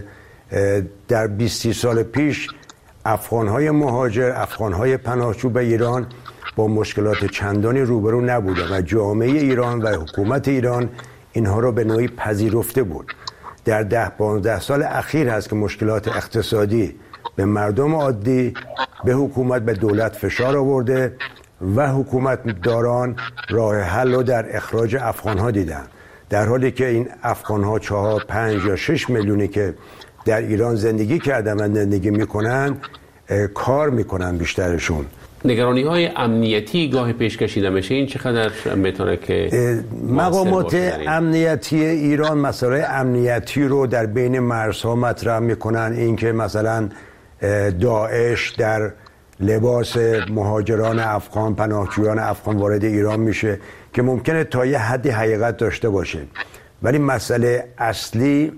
Speaker 15: در بیست سال پیش افغانهای مهاجر، افغانهای پناهجو به ایران با مشکلات چندانی روبرو نبودند و جامعه ایران و حکومت ایران اینها رو به نوعی پذیرفته بود. در ده پانزده سال اخیر هست که مشکلات اقتصادی به مردم عادی، به حکومت، به دولت فشار آورده و حکومت داران راه حل رو در اخراج افغانها دیدن، در حالی که این افغانها چهار پنج یا شش میلیونی که در ایران زندگی کردن و زندگی میکنن کار میکنن بیشترشون.
Speaker 14: نگرانی های امنیتی گاهی پیش کشیده میشه، این چقدر میتونه که
Speaker 15: مقامات امنیتی ایران مسائل امنیتی رو در بین مرزها مطرح میکنن، اینکه مثلا داعش در لباس مهاجران افغان، پناهجویان افغان وارد ایران میشه که ممکنه تا یه حدی حقیقت داشته باشه، ولی مسئله اصلی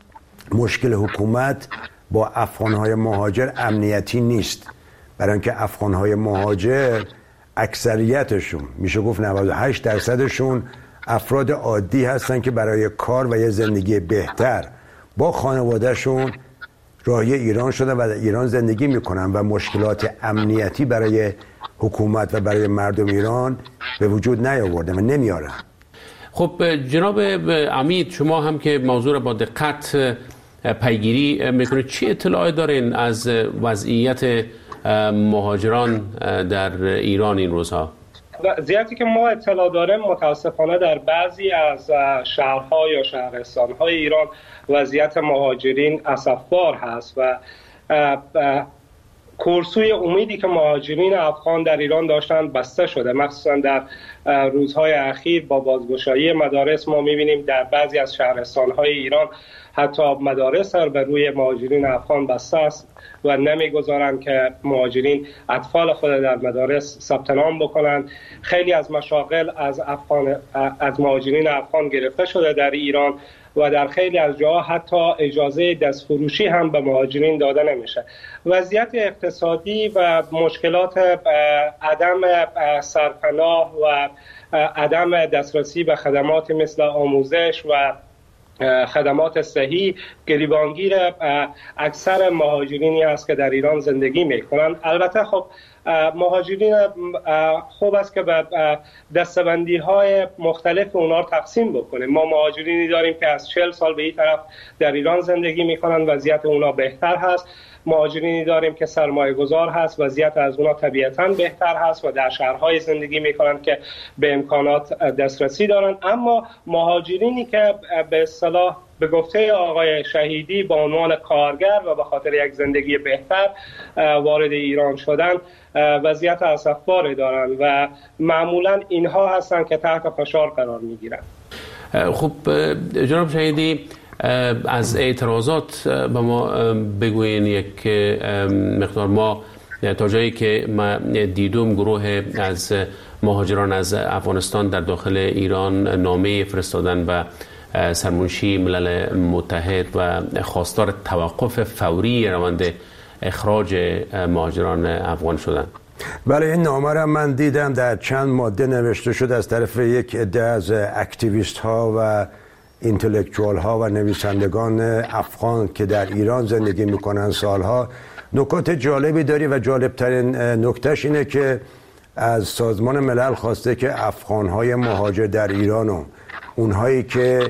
Speaker 15: مشکل حکومت با افغانهای مهاجر امنیتی نیست، برای اینکه افغانهای مهاجر اکثریتشون میشه گفت نود و هشت درصدشون افراد عادی هستن که برای کار و یه زندگی بهتر با خانوادهشون راهی ایران شدن و در ایران زندگی میکنن و مشکلات امنیتی برای حکومت و برای مردم ایران به وجود نیاوردن و نمیارن.
Speaker 14: خب جناب امید، شما هم که موضوع را با دقت پیگیری میکنید، چه اطلاعی دارین از وضعیت مهاجران در ایران این روزها؟
Speaker 16: وضعیتی که ما اطلاع داریم متاسفانه در بعضی از شهرها یا شهرستانهای ایران وضعیت مهاجرین اسفبار هست و کورسوی امیدی که مهاجرین افغان در ایران داشتند بسته شده. مخصوصا در روزهای اخیر با بازگشایی مدارس ما می‌بینیم در بعضی از شهرستان‌های ایران حتی مدارس بر روی مهاجرین افغان بسته است و نمیگذارند که مهاجرین اطفال خود در مدارس ثبت نام بکنند. خیلی از مشاغل از افغان از مهاجرین افغان گرفته شده در ایران و در خیلی از جاها حتی اجازه دستفروشی هم به مهاجرین داده نمیشه. وضعیت اقتصادی و مشکلات عدم سرپناه و عدم دسترسی به خدمات مثل آموزش و خدمات صحی گریبانگیر اکثر مهاجرینی است که در ایران زندگی میکنند. البته خب مهاجرین خوب است که به دستبندی های مختلف اونا رو تقسیم بکنیم. ما مهاجرینی داریم که از چهل سال به این طرف در ایران زندگی میکنند، وضعیت اونا بهتر هست. مهاجرینی داریم که سرمایه گذار هست، وضعیت از اونا طبیعتاً بهتر هست و در شهرهای زندگی میکنند که به امکانات دسترسی دارند. اما مهاجرینی که به اصطلاح به گفته آقای شهیدی به عنوان کارگر و به خاطر یک زندگی بهتر وارد ایران شدن وضعیت اسفباری دارند و معمولاً اینها هستند که تحت فشار قرار میگیرند.
Speaker 14: خب جناب شهیدی، از اعتراضات به ما بگوین یک مقدار. ما تا جایی که ما دیدم گروه از مهاجران از افغانستان در داخل ایران نامه فرستادن به سرمنشی ملل متحد و خواستار توقف فوری روند اخراج مهاجران افغان شدند.
Speaker 15: بله، این نامه را من دیدم، در چند ماده نوشته شد از طرف یک عده از اکتیویست ها و اینتלקچوال ها و نویسندگان افغان که در ایران زندگی میکنن سالها. نکات جالبی داری و جالبترین نکتهش اینه که از سازمان ملل خواسته که افغان های مهاجر در ایران و اونهایی که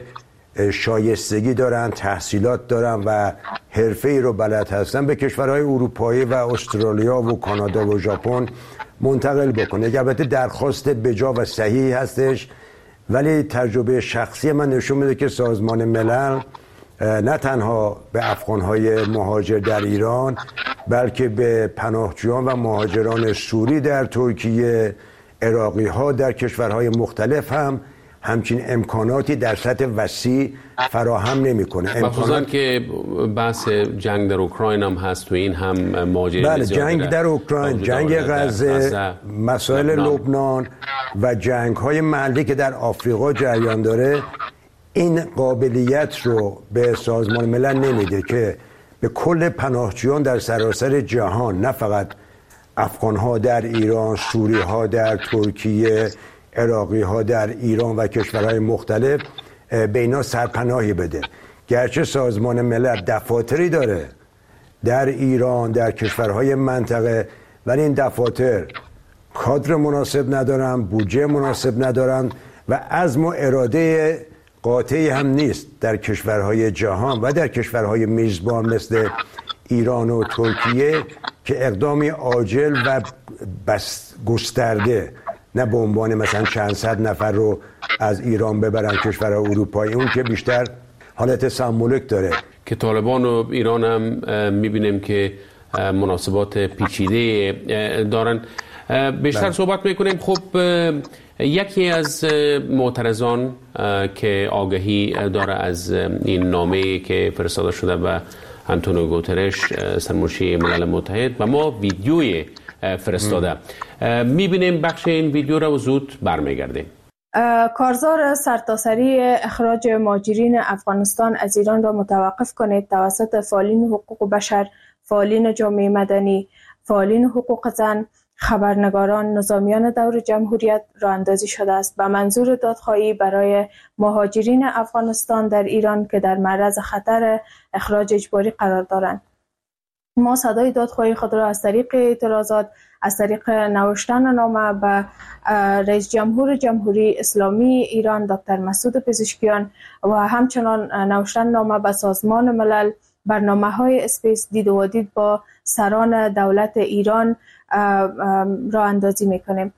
Speaker 15: شایستگی دارن، تحصیلات دارن و حرفه‌ای رو بلد هستن به کشورهای اروپایی و استرالیا و کانادا و ژاپن منتقل بکنه. البته درخواست بجا و صحیح هستش، ولی تجربه شخصی من نشون میده که سازمان ملل نه تنها به افغان‌های مهاجر در ایران بلکه به پناهجویان و مهاجران سوری در ترکیه، عراقی‌ها در کشورهای مختلف هم همچین امکاناتی در سطح وسیع فراهم نمیکنه.
Speaker 14: مخصوصا که بحث جنگ در اوکراین هم هست و این هم مهاجرین
Speaker 15: بله، جنگ در اوکراین، جنگ غزه، مسائل لبنان و جنگ های محلی که در آفریقا جریان داره این قابلیت رو به سازمان ملل نمیده که به کل پناهجویان در سراسر جهان، نه فقط افغان ها در ایران، سوری ها در ترکیه، عراقی ها در ایران و کشورهای مختلف، به اینا سرپناهی بده. گرچه سازمان ملل دفاتری داره در ایران، در کشورهای منطقه، ولی این دفاتر کادر مناسب ندارن، بودجه مناسب ندارن و عزم و اراده قاطعی هم نیست در کشورهای جهان و در کشورهای میزبان مثل ایران و ترکیه که اقدامی عاجل و بس گسترده، نه به عنوان مثلا چند صد نفر رو از ایران ببرن کشورهای اروپایی، اون که بیشتر حالت سمبولیک داره.
Speaker 14: که طالبان و ایران هم میبینیم که مناسبات پیچیده دارن. بیشتر بله. صحبت میکنیم. خب یکی از معترضان که آگاهی داره از این نامه‌ای که فرستاده شده به آنتونیو گوترش سرمنشی ملل متحد و ما ویدیوی فرستاده میبینیم. بخش این ویدیو را زود برمیگردیم.
Speaker 17: کارزار سرتاسری اخراج مهاجرین افغانستان از ایران را متوقف کنید توسط فعالین حقوق بشر، فعالین جامعه مدنی، فعالین حقوق زن، خبرنگاران، نظامیان دور جمهوریت راه اندازی شده است به منظور دادخواهی برای مهاجرین افغانستان در ایران که در معرض خطر اخراج اجباری قرار دارند. ما صدای دادخواهی خود را از طریق اعتراضات، از طریق نوشتن نامه به رئیس جمهور جمهوری اسلامی ایران دکتر مسعود پزشکیان و همچنان نوشتن نامه به سازمان ملل، برنامه‌های اسپیس دید و دید با سران دولت ایران راه اندازی میکنیم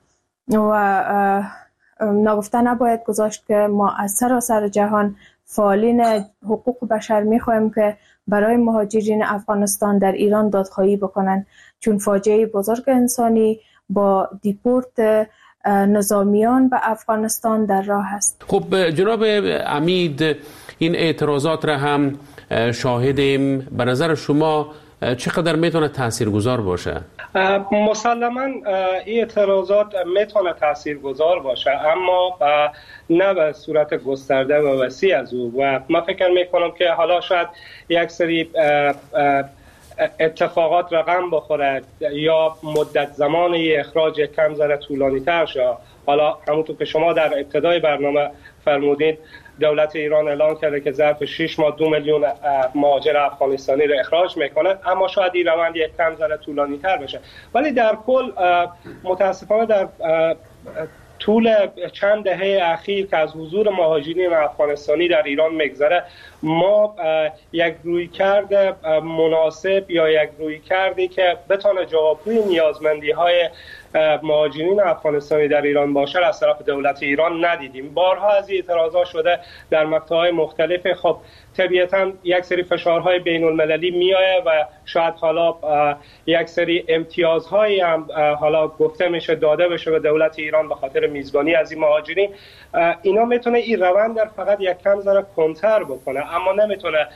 Speaker 17: و نگفته نباید گذاشت که ما از سراسر جهان فعالین حقوق بشر میخواهیم که برای مهاجرین افغانستان در ایران دادخواهی بکنن، چون فاجعه بزرگ انسانی با دیپورت نظامیان به افغانستان در راه است.
Speaker 14: خب جناب عمید، این اعتراضات را هم شاهدیم. به نظر شما چقدر میتونه تاثیرگذار باشه؟
Speaker 16: مسلماً این اعتراضات میتونه تاثیرگذار باشه، اما نه به صورت گسترده و وسیع از او. و من فکر میکنم که حالا شاید یک سری اتفاقات رقم بخوره یا مدت زمان اخراج کم ذره طولانی تر شه. حالا همونطور که شما در ابتدای برنامه فرمودید، دولت ایران اعلام کرده که ظرف شش ماه دو میلیون مهاجر افغانستانی را اخراج میکنه، اما شاید این روند یک کم ذره طولانی تر بشه. ولی در کل متاسفانه در طول چند دهه اخیر که از حضور مهاجرین افغانستانی در ایران میگذره، ما یک رویکرد مناسب یا یک رویکردی که بتونه جوابگوی نیازمندی های مهاجرین افغانستانی در ایران باشه از طرف دولت ایران ندیدیم. بارها از اعتراضات شده در مقطع‌های مختلف. خب طبیعتاً یک سری فشارهای بین المللی میآید و شاید حالا یک سری امتیازهایی هم حالا گفته میشه داده بشه به دولت ایران به خاطر میزبانی از این مهاجرین. اینا میتونه این روند در فقط یک کم ذره کنتر بکنه، اما نمیتونه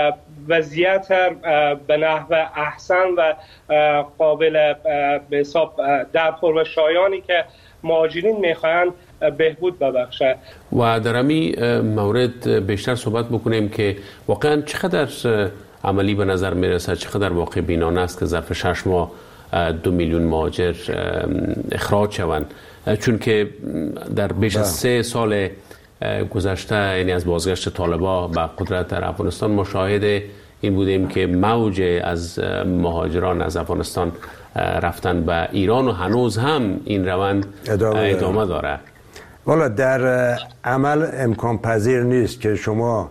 Speaker 16: وضعیت به نحو احسن و قابل به حساب درخور و شایانی که مهاجرین میخواین بهبود ببخشه.
Speaker 14: و در همین مورد بیشتر صحبت بکنیم که واقعا چقدر عملی به نظر میرسه، چقدر واقع بینانه است که ظرف شش ماه دو میلیون مهاجر اخراج شوند، چون که در بیش از سه سال گذشته یعنی از بازگشت طالبان به قدرت در افغانستان مشاهده این بودیم که موج از مهاجران از افغانستان رفتن به ایران و هنوز هم این روند ادامه, ادامه داره.
Speaker 15: والا در عمل امکان پذیر نیست که شما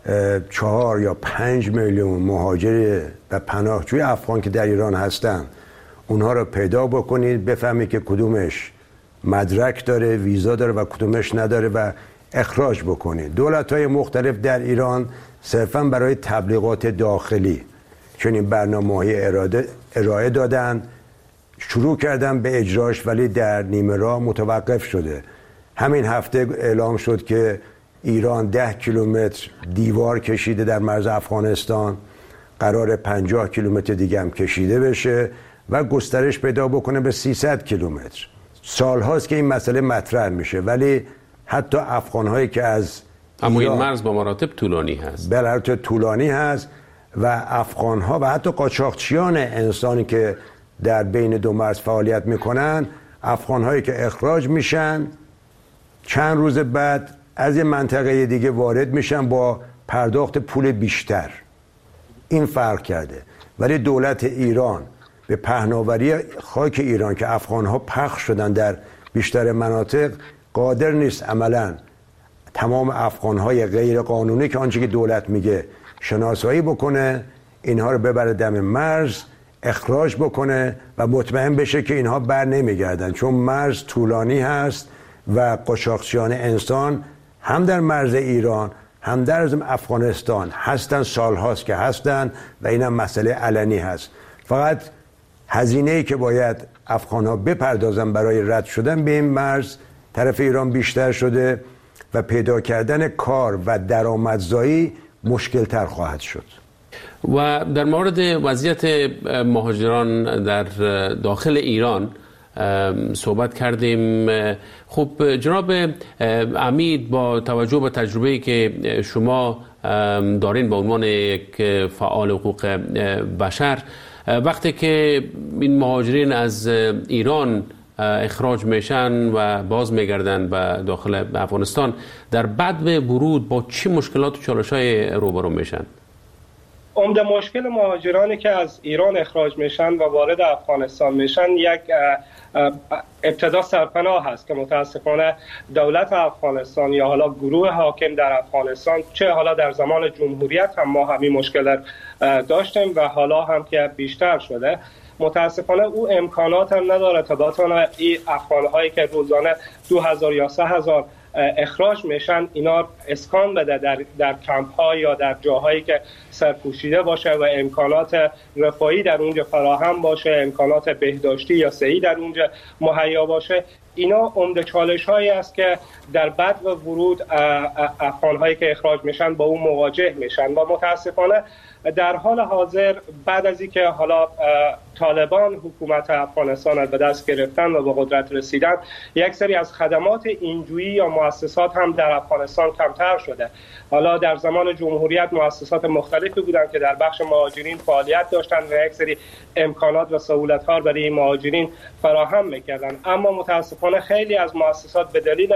Speaker 15: چهار یا پنج میلیون مهاجر و پناهجوی افغان که در ایران هستن اونها رو پیدا بکنید، بفهمید که کدومش مدرک داره، ویزا داره و کدومش نداره و اخراج بکنید. دولت‌های مختلف در ایران صرفاً برای تبلیغات داخلی چنین برنامه‌های ارائه دادن، شروع کردن به اجراش، ولی در نیمه راه متوقف شده. همین هفته اعلام شد که ایران ده کیلومتر دیوار کشیده در مرز افغانستان، قرار پنجاه کیلومتر دیگه هم کشیده بشه و گسترش پیدا بکنه به سیصد کیلومتر. سالهاست که این مسئله مطرح میشه، ولی حتی افغان‌هایی که از
Speaker 14: اما این مرز با مراتب طولانی هست.
Speaker 15: به مراتب طولانی هست و افغان‌ها و حتی قاچاقچیان انسانی که در بین دو مرز فعالیت میکنن، افغان‌هایی که اخراج میشن چند روز بعد از یه منطقه دیگه وارد میشن با پرداخت پول بیشتر. این فرق کرده. ولی دولت ایران به پهناوری خاک ایران که افغان‌ها پخش شدن در بیشتر مناطق قادر نیست عملاً تمام افغان‌های غیر قانونی که آنچه که دولت میگه شناسایی بکنه، اینها رو ببره دم مرز، اخراج بکنه و مطمئن بشه که اینها بر نمیگردن، چون مرز طولانی هست و قاچاقچیان انسان هم در مرز ایران هم در افغانستان هستن، سالهاست که هستن و اینم مسئله علنی هست. فقط هزینه‌ای که باید افغان‌ها بپردازن برای رد شدن به این مرز طرف ایران بیشتر شده و پیدا کردن کار و درآمدزایی مشکل تر خواهد شد.
Speaker 14: و در مورد وضعیت مهاجران در داخل ایران صحبت کردیم. خب جناب عمید، با توجه به تجربه‌ای که شما دارین به عنوان یک فعال حقوق بشر، وقتی که این مهاجرین از ایران اخراج میشن و باز میگردن به داخل افغانستان، در بعد ورود با چه مشکلات و چالش‌های روبرو میشن؟
Speaker 16: عمده مشکل مهاجرانی که از ایران اخراج میشن و وارد افغانستان میشن یک ابتدا سرپناه هست که متاسفانه دولت افغانستان یا حالا گروه حاکم در افغانستان، چه حالا در زمان جمهوریت هم ما همین مشکل داشتیم و حالا هم که بیشتر شده، متاسفانه او امکانات هم نداره تا بتونه این افغان‌هایی که روزانه دو هزار یا سه هزار اخراج میشن اینا اسکان بده در در کمپ‌ها یا در جاهایی که سرپوشیده باشه و امکانات رفاهی در اونجا فراهم باشه، امکانات بهداشتی یا صحی در اونجا مهیا باشه. اینا عمده چالش‌هایی است که در بعد و ورود افغان‌هایی که اخراج میشن با اون مواجه میشن و متاسفانه در حال حاضر بعد از اینکه حالا طالبان حکومت افغانستان به دست گرفتن و به قدرت رسیدن، یک سری از خدمات اینجویی یا مؤسسات هم در افغانستان کمتر شده. حالا در زمان جمهوریت مؤسسات مختلفی بودن که در بخش مهاجرین فعالیت داشتن و یک سری امکانات و سهولت‌ها برای مهاجرین فراهم می‌کردن، اما متاسفانه خیلی از مؤسسات به دلیل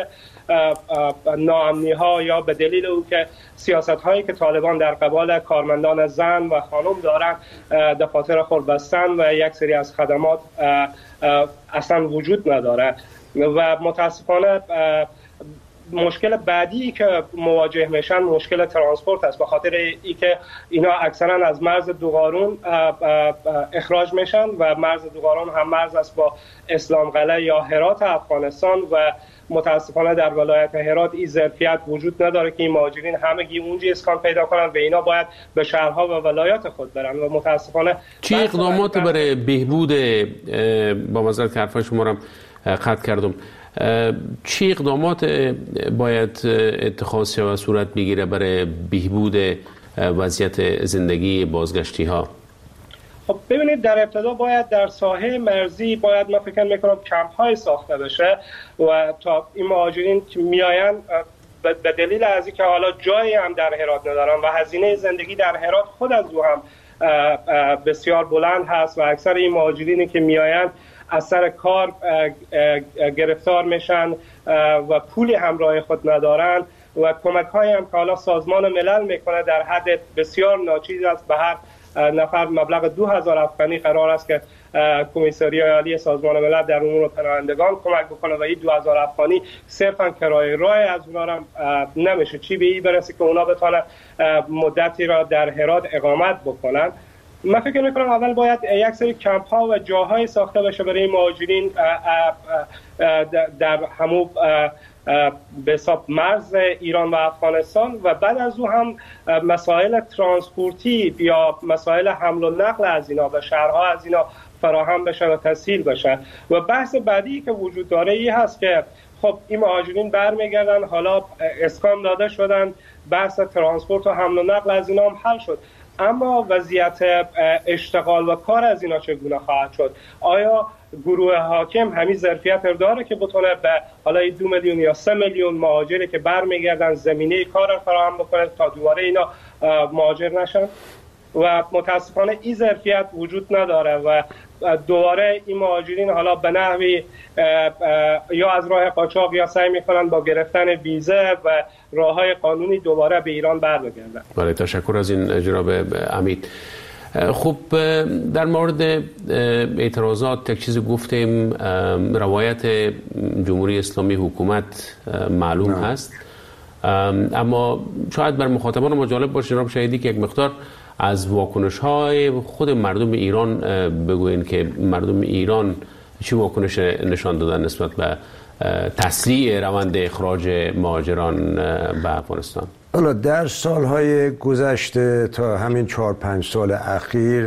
Speaker 16: ناامنی‌ها یا به دلیل او که سیاست‌هایی که طالبان در قبال کارمندان زن و خانم دارن، دفاتر خود بستن و یک سری از خدمات اصلا وجود نداره و متاسفانه مشکل بعدی که مواجه میشن مشکل ترانسپورت است، به خاطر اینکه اینا اکثرا از مرز دوقارون اخراج میشن و مرز دوقارون هم مرز است با اسلام قلعه یا هرات افغانستان و متاسفانه در ولایت هرات این ظرفیت وجود نداره که این مهاجرین همگی اونجا اسکان پیدا کنن و اینا باید به شهرها و ولایات خود برن و متاسفانه
Speaker 14: چه اقدامات برای بهبود، با معذرت که حرفای شما رو قطع کردم، چه اقدامات باید اتخاذ شود و صورت بگیره برای بهبود وضعیت زندگی بازگشتی ها؟
Speaker 16: خب ببینید، در ابتدا باید در ساحه مرزی باید من فکر میکنم کمپ های ساخته بشه و تا این مهاجرین که میآیند به دلیل از اینکه حالا جایی هم در هرات ندارن و هزینه زندگی در هرات خود از او هم بسیار بلند هست و اکثر این مهاجرینی که میآیند از سر کار گرفتار میشن و پولی همراه خود ندارن و کمک های هم که حالا سازمان ملل میکنه در حد بسیار ناچیز است. به هر نفر مبلغ دو هزار افغانی قرار است که کمیسریای عالی سازمان ملل در امور پناهندگان کمک بکنه و این دو هزار افغانی صرفا کرایه راه از اونا هم نمیشه، چی به این برسه که اونا بتونن مدتی را در هرات اقامت بکنن. من فکر میکنم اول باید یک سری کمپ ها و جاهای ساخته بشه برای مهاجرین در همون به حساب مرز ایران و افغانستان و بعد از او هم مسائل ترانسپورتی یا مسائل حمل و نقل از اینا به شهرها از اینا فراهم بشه و تسهیل بشه. و بحث بعدی که وجود داره این هست که خب این مهاجرین برمیگردن، حالا اسکان داده شدن، بحث ترانسپورت و حمل و نقل از اینا هم حل شد، اما وضعیت اشتغال و کار از اینا چگونه خواهد شد؟ آیا گروه حاکم همین ظرفیت داره که بتونه به حالا دو میلیون یا سه میلیون مهاجری که برمیگردن زمینه کار فراهم بکنه تا دوباره اینا مهاجر نشن؟ و متاسفانه این ظرفیت وجود نداره و دوباره این مهاجرین حالا به نحوی یا از راه قاچاق یا سعی میکنن با گرفتن ویزه و راههای قانونی دوباره به ایران برگردن.
Speaker 14: بله، تشکر از این جناب امید. خب در مورد اعتراضات یک چیز گفتیم، روایت جمهوری اسلامی حکومت معلوم نه. هست، اما شاید بر مخاطبان ما جالب باشه جناب شهیدی که یک مقدار از واکنش های خود مردم ایران بگوین که مردم ایران چه واکنش نشان دادن نسبت به تسریع روند اخراج مهاجران به افغانستان.
Speaker 15: حالا در سالهای گذشته تا همین چهار پنج سال اخیر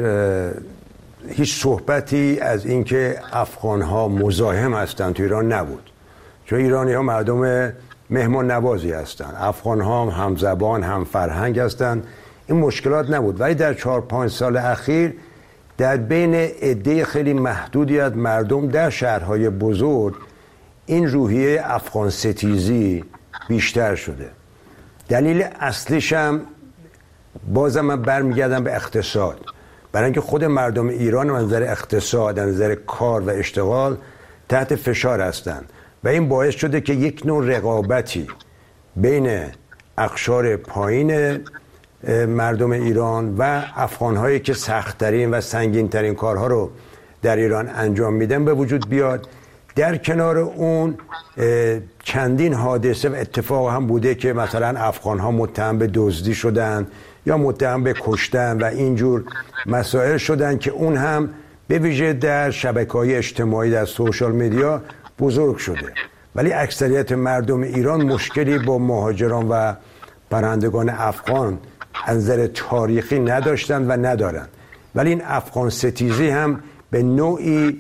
Speaker 15: هیچ صحبتی از اینکه افغان‌ها مزاحم هستند تو ایران نبود، چون ایرانی‌ها مردم مهمان نوازی هستند، افغان‌ها هم همزبان هم فرهنگ هستند، این مشکلات نبود. ولی در چهار پنج سال اخیر در بین عده خیلی محدودی از مردم در شهرهای بزرگ این روحیه افغان ستیزی بیشتر شده. دلیل اصلیش هم بازم من برمیگردم به اقتصاد، برای اینکه خود مردم ایران از نظر اقتصاد، از نظر کار و اشتغال تحت فشار هستند و این باعث شده که یک نوع رقابتی بین اقشار پایین مردم ایران و افغان‌هایی که سخت‌ترین و سنگین‌ترین کارها رو در ایران انجام میدن به وجود بیاد. در کنار اون چندین حادثه و اتفاق هم بوده که مثلا افغان‌ها متهم به دزدی شدن یا متهم به کشتن و اینجور مسائل شدن که اون هم به ویژه در شبکه‌های اجتماعی در سوشال میدیا بزرگ شده. ولی اکثریت مردم ایران مشکلی با مهاجران و پناهندگان افغان از نظر تاریخی نداشتن و ندارن، ولی این افغان ستیزی هم به نوعی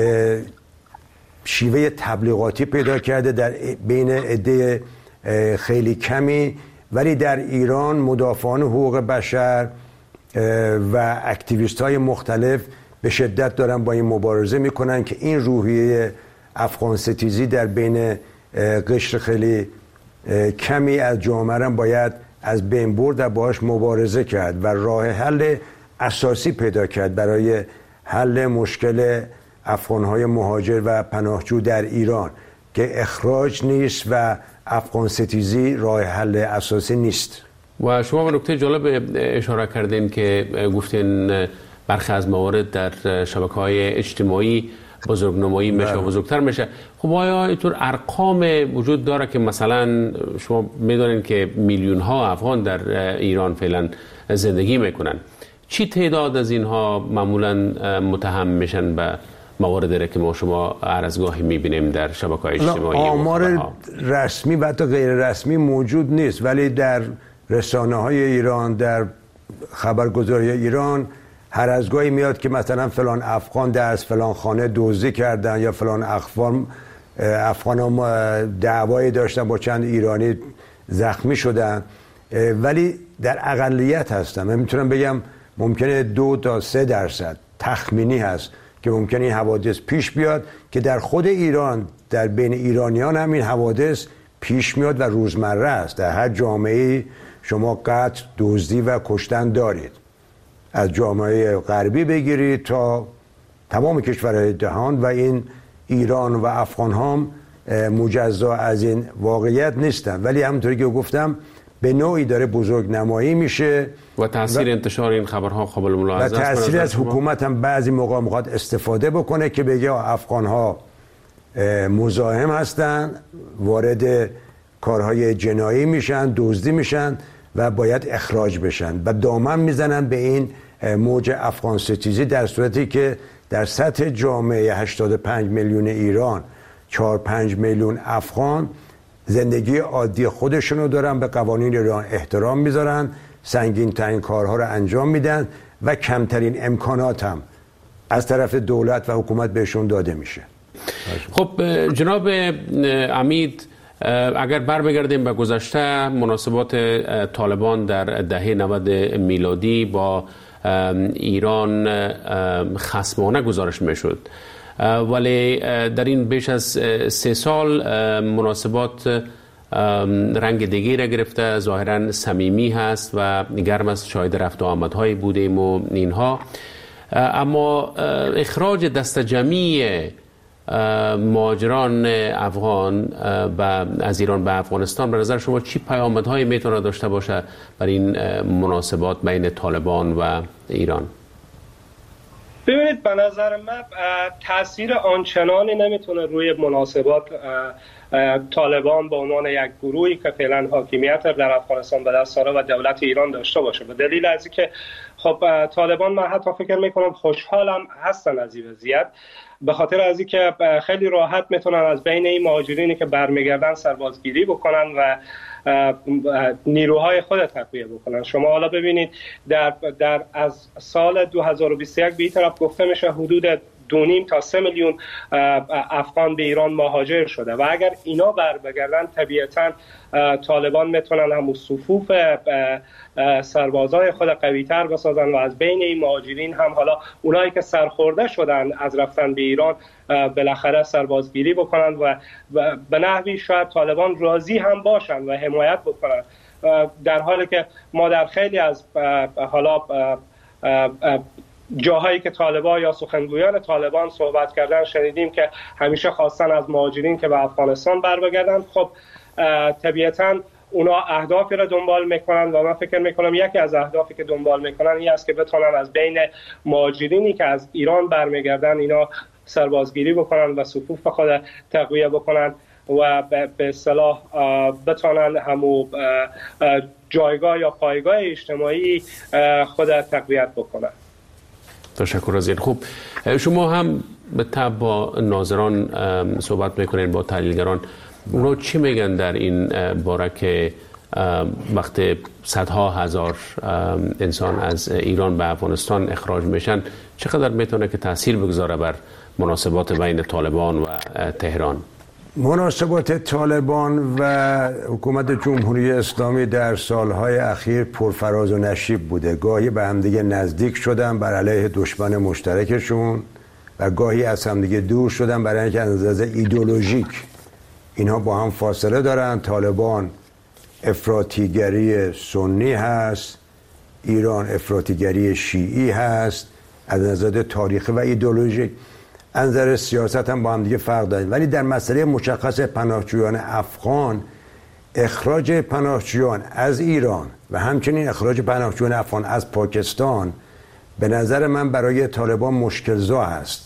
Speaker 15: شیوه تبلیغاتی پیدا کرده در بین عده خیلی کمی، ولی در ایران مدافعان حقوق بشر و اکتیویست های مختلف به شدت دارن با این مبارزه میکنن که این روحیه افغان ستیزی در بین قشر خیلی کمی از جامعه باید از بین برد و باهاش مبارزه کرد و راه حل اساسی پیدا کرد برای حل مشکل افغان‌های مهاجر و پناهجو در ایران که اخراج نیست و افغان ستیزی راه حل اساسی نیست.
Speaker 14: و شما به نکته جالب اشاره کردین که گفتین برخی از موارد در شبکه‌های اجتماعی بزرگنمایی میشه و بزرگتر میشه. خب آیا اینطور ارقام وجود داره که مثلا شما میدونین که میلیون ها افغان در ایران فعلا زندگی میکنن، چی تعداد از اینها معمولا متهم میشن به مواردی که ما شما هر از گاهی میبینیم در شبکه‌های اجتماعی؟
Speaker 15: آمار رسمی و حتی غیر رسمی موجود نیست، ولی در رسانه های ایران، در خبرگزاری ایران هر از گاهی میاد که مثلا فلان افغان در از فلان خانه دزدی کردن یا فلان افغان افغان هم دعوایی داشتن با چند ایرانی زخمی شدن، ولی در اقلیت هستن. من میتونم بگم ممکنه دو تا سه درصد تخمینی هست که ممکنه این حوادث پیش بیاد، که در خود ایران در بین ایرانیان هم این حوادث پیش میاد و روزمره است. در هر جامعه شما قتل، دزدی و کشتن دارید، از جامعه غربی بگیرید تا تمام کشورهای جهان، و این ایران و افغان هم مجزا از این واقعیت نیستن، ولی همونطوری که گفتم به نوعی داره بزرگ نمایی میشه
Speaker 14: و تاثیر و انتشار این خبرها قابل ملاحظه است.
Speaker 15: و تاثیر از حکومت هم بعضی موقع میخواد استفاده بکنه که بگه افغان ها مزاحم هستن، وارد کارهای جنایی میشن، دزدی میشن و باید اخراج بشن و دامن میزنن به این موج افغان ستیزی، در صورتی که در سطح جامعه هشتاد و پنج میلیون ایران چهار پنج میلیون افغان زندگی عادی خودشونو دارن، به قوانین ایران احترام میذارن، سنگین ترین کارها رو انجام میدن و کمترین امکانات هم از طرف دولت و حکومت بهشون داده میشه.
Speaker 14: خب جناب امید، اگر بر بگردیم به گذشته، مناسبات طالبان در دهه نود میلادی با ایران خصمانه گزارش میشد، ولی در این بیش از سه سال مناسبات رنگ دیگری را گرفته، ظاهرا صمیمی هست و گرم از شاهد رفت و آمدهای بودیم و اینها. اما اخراج دست جمعی مهاجران افغان از ایران به افغانستان به نظر شما چی پیامدهایی میتونه داشته باشه برای این مناسبات بین طالبان و ایران؟
Speaker 16: ببینید، به نظر من تاثیر آنچنانی نمیتونه روی مناسبات طالبان به عنوان یک گروهی که فعلا حاکمیت در افغانستان به دست داره و دولت ایران داشته باشه، به دلیل از اینکه خب طالبان من حتی فکر میکنم خوشحالم هستن از این وضعیت، به خاطر از اینکه خیلی راحت میتونن از بین این مهاجرینی که برمیگردن سربازگیری بکنن و نیروهای خود تقویه بکنن. شما حالا ببینید در در از سال دو هزار و بیست و یک به این طرف گفته میشه حدود دو نیم تا سه میلیون افغان به ایران مهاجر شده و اگر اینا بر بگردن طبیعتاً طالبان میتونن هم صفوف سربازای خود قوی‌تر بسازن و از بین این مهاجرین هم حالا اونایی که سرخورده شدن از رفتن به ایران بالاخره سربازگیری بکنن و به نحوی شاید طالبان راضی هم باشن و حمایت بکنن، در حالی که ما در خیلی از حالا جاهایی که طالبان یا سخنگویان طالبان صحبت کردن شنیدیم که همیشه خواستن از مهاجرین که به افغانستان بر بگردن. خب طبیعتاً اونا اهدافی را دنبال میکنن و من فکر میکنم یکی از اهدافی که دنبال میکنن این است که بتونن از بین مهاجرینی که از ایران برمیگردن اینا سربازگیری بکنن و صفوف خود تقویه بکنن و به اصطلاح بتونن همو جایگاه یا پایگاه اجتماعی خود تقویت بکنن.
Speaker 14: تشکر از این. خوب، شما هم به تبع با ناظران صحبت میکنین، با تحلیلگران، اونا چی میگن در این باره که وقتی صدها هزار انسان از ایران به افغانستان اخراج میشن چقدر میتونه که تاثیر بگذاره بر مناسبات بین طالبان و تهران؟
Speaker 15: مناسبات طالبان و حکومت جمهوری اسلامی در سالهای اخیر پرفراز و نشیب بوده. گاهی به همدیگه نزدیک شدن بر علیه دشمن مشترکشون و گاهی از همدیگه دور شدن برای اینکه از نظر ایدئولوژیک اینها با هم فاصله دارن. طالبان افراطیگری سنی هست، ایران افراطیگری شیعی هست، از نظر تاریخی و ایدئولوژیک. از نظر سیاست هم با هم دیگه فرق داریم، ولی در مسئله مشخص پناهجویان افغان، اخراج پناهجویان از ایران و همچنین اخراج پناهجویان افغان از پاکستان به نظر من برای طالبان مشکل‌زا است،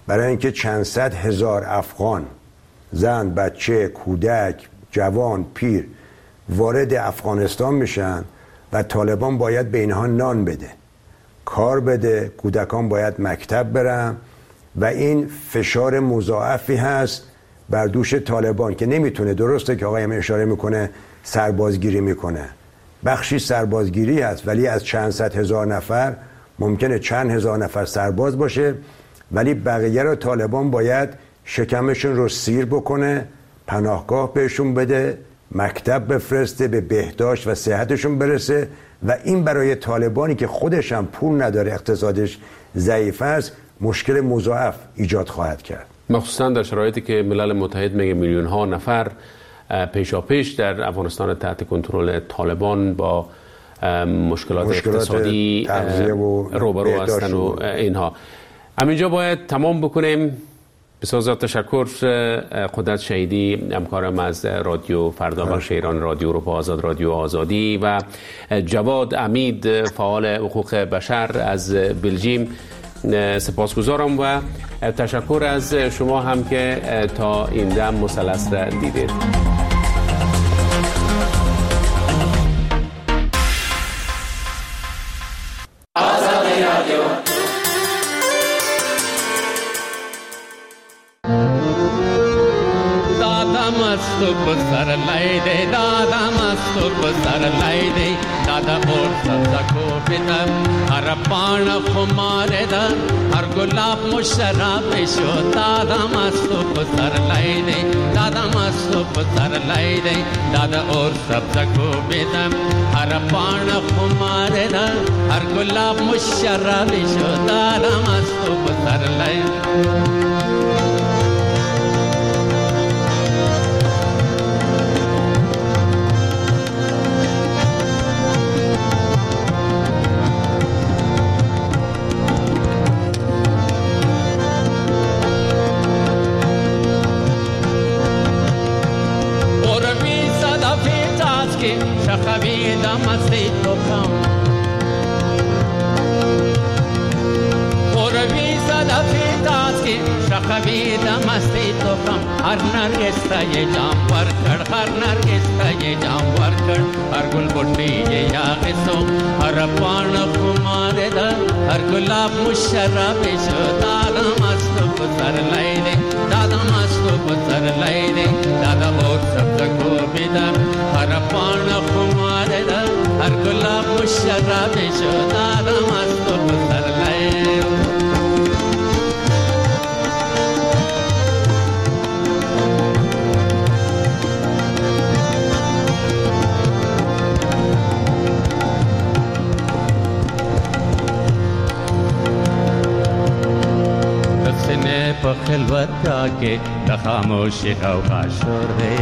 Speaker 15: برای اینکه چند صد هزار افغان زن، بچه، کودک، جوان، پیر وارد افغانستان میشن و طالبان باید به اینها نان بده، کار بده، کودکان باید مکتب برن و این فشار مضاعفی هست بر دوش طالبان که نمیتونه. درسته که آقایم اشاره میکنه سربازگیری میکنه، بخشی سربازگیری هست، ولی از چند صد هزار نفر ممکنه چند هزار نفر سرباز باشه، ولی بقیه رو طالبان باید شکمشون رو سیر بکنه، پناهگاه بهشون بده، مکتب بفرسته، به بهداشت و صحتشون برسه و این برای طالبانی که خودش هم پول نداره، اقتصادش ضعیف است، مشکل مضاعف ایجاد خواهد کرد.
Speaker 14: مخصوصا در شرایطی که ملل متحد میگه میلیون ها نفر پیشاپیش در افغانستان تحت کنترل طالبان با مشکلات, مشکلات اقتصادی روبرو هستن و اینها. همینجا باید تمام بکنیم. بسیار زیاد تشکر قدرت شهیدی، همکارم از رادیو فردا بخش ایران، رادیو اروپا آزاد، رادیو آزادی، و جواد امید فعال حقوق بشر از بلژیم. سپاسگزارم و تشکر از شما هم که تا این دم مثلث را دیدید.
Speaker 18: मस्तो सर लाई दे दादा मस्तो सर लाई दे दादा और सब्जा को पिता हर पान खुमारे दा हर गुलाब मुशराब शो दादा मस्तो सर लाई दे दादा मस्तो सर लाई दे दादा और सब्जा को पिता हर पान खुमारे दा हर गुलाब मुशराब शो दादा मस्तो सर लाई شخویده مستی تو کم خوروی زده فیتاز کی شخویده مستی تو کم هر نرگس تا یه جام ورکڑ هر نرگس تا یه جام ورکڑ هر گل بوٹی یه یاغسو هر پان خماره ده هر گلاب مشرب شو دادا مستو بسر لایده دادا مستو بسر لایده دادا اور سبز کو بیدم هر پان خماره ده هر گلاب مشرب شو دادا مستو بسر لایده په خلوت کې د خاموشي غوغا شور دی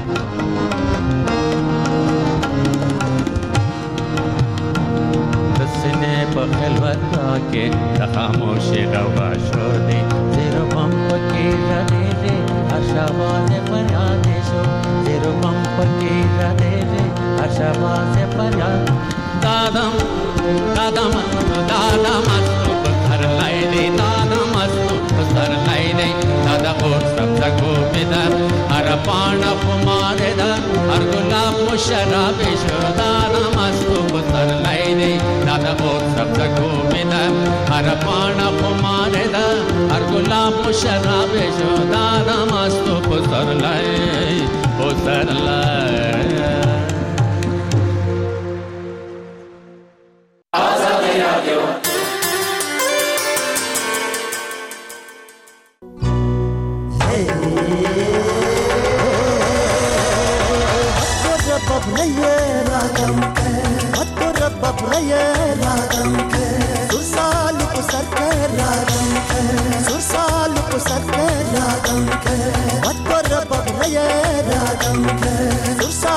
Speaker 18: د سینې په خلوت کې د خاموشي غوغا شور دی زیرو بم پکې راځي هر شواز فریاد شو زیرو بم پکې راځي هر شواز فریاد دادم دادم دادم هر لای دی دادم سر लाई दे दादा और सब तको बिदर हर पान खुमारे दा हर गुलाब मुशराब शो दादा मस्तो सर लाई दे दादा और सब तको बिदर हर पान खुमारे दा हर गुलाब मुशराब शो दादा मस्तो सर लाई ओ सर लाई आजाद राडियो
Speaker 19: Sursa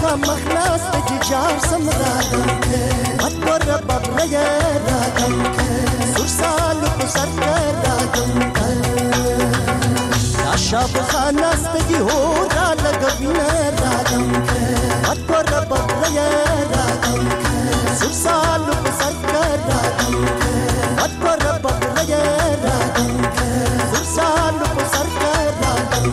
Speaker 19: مخامخ ناس ته جار سم راغم مت ور ببریا راغم سر سال کو سر راغم شاب خاناس ته هو را لګوینه راغم مت ور ببریا راغم سر سال کو سر راغم مت ور ببریا راغم سر سال کو سر راغم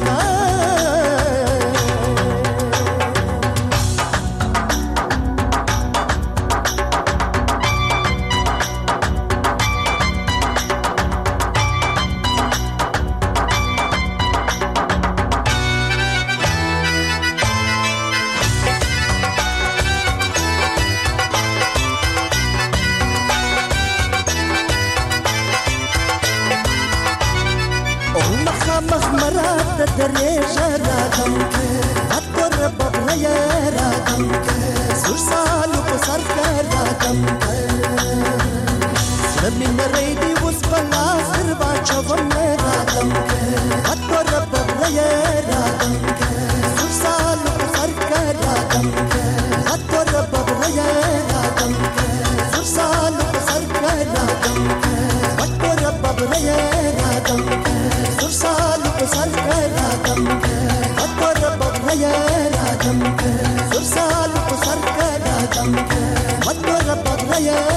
Speaker 19: درې راغم اتور ببریا راغم سر سالو په سر راغم زمين ريدي وسبلا سربا چوم راغم اتور ببریا راغم سر سالو په سر راغم اتور ببریا راغم سر سالو په سر راغم اتور ببریا راغم سر سالو په سر راغم اتور ببریا راغم سر سالو په سر راغم اتور ببریا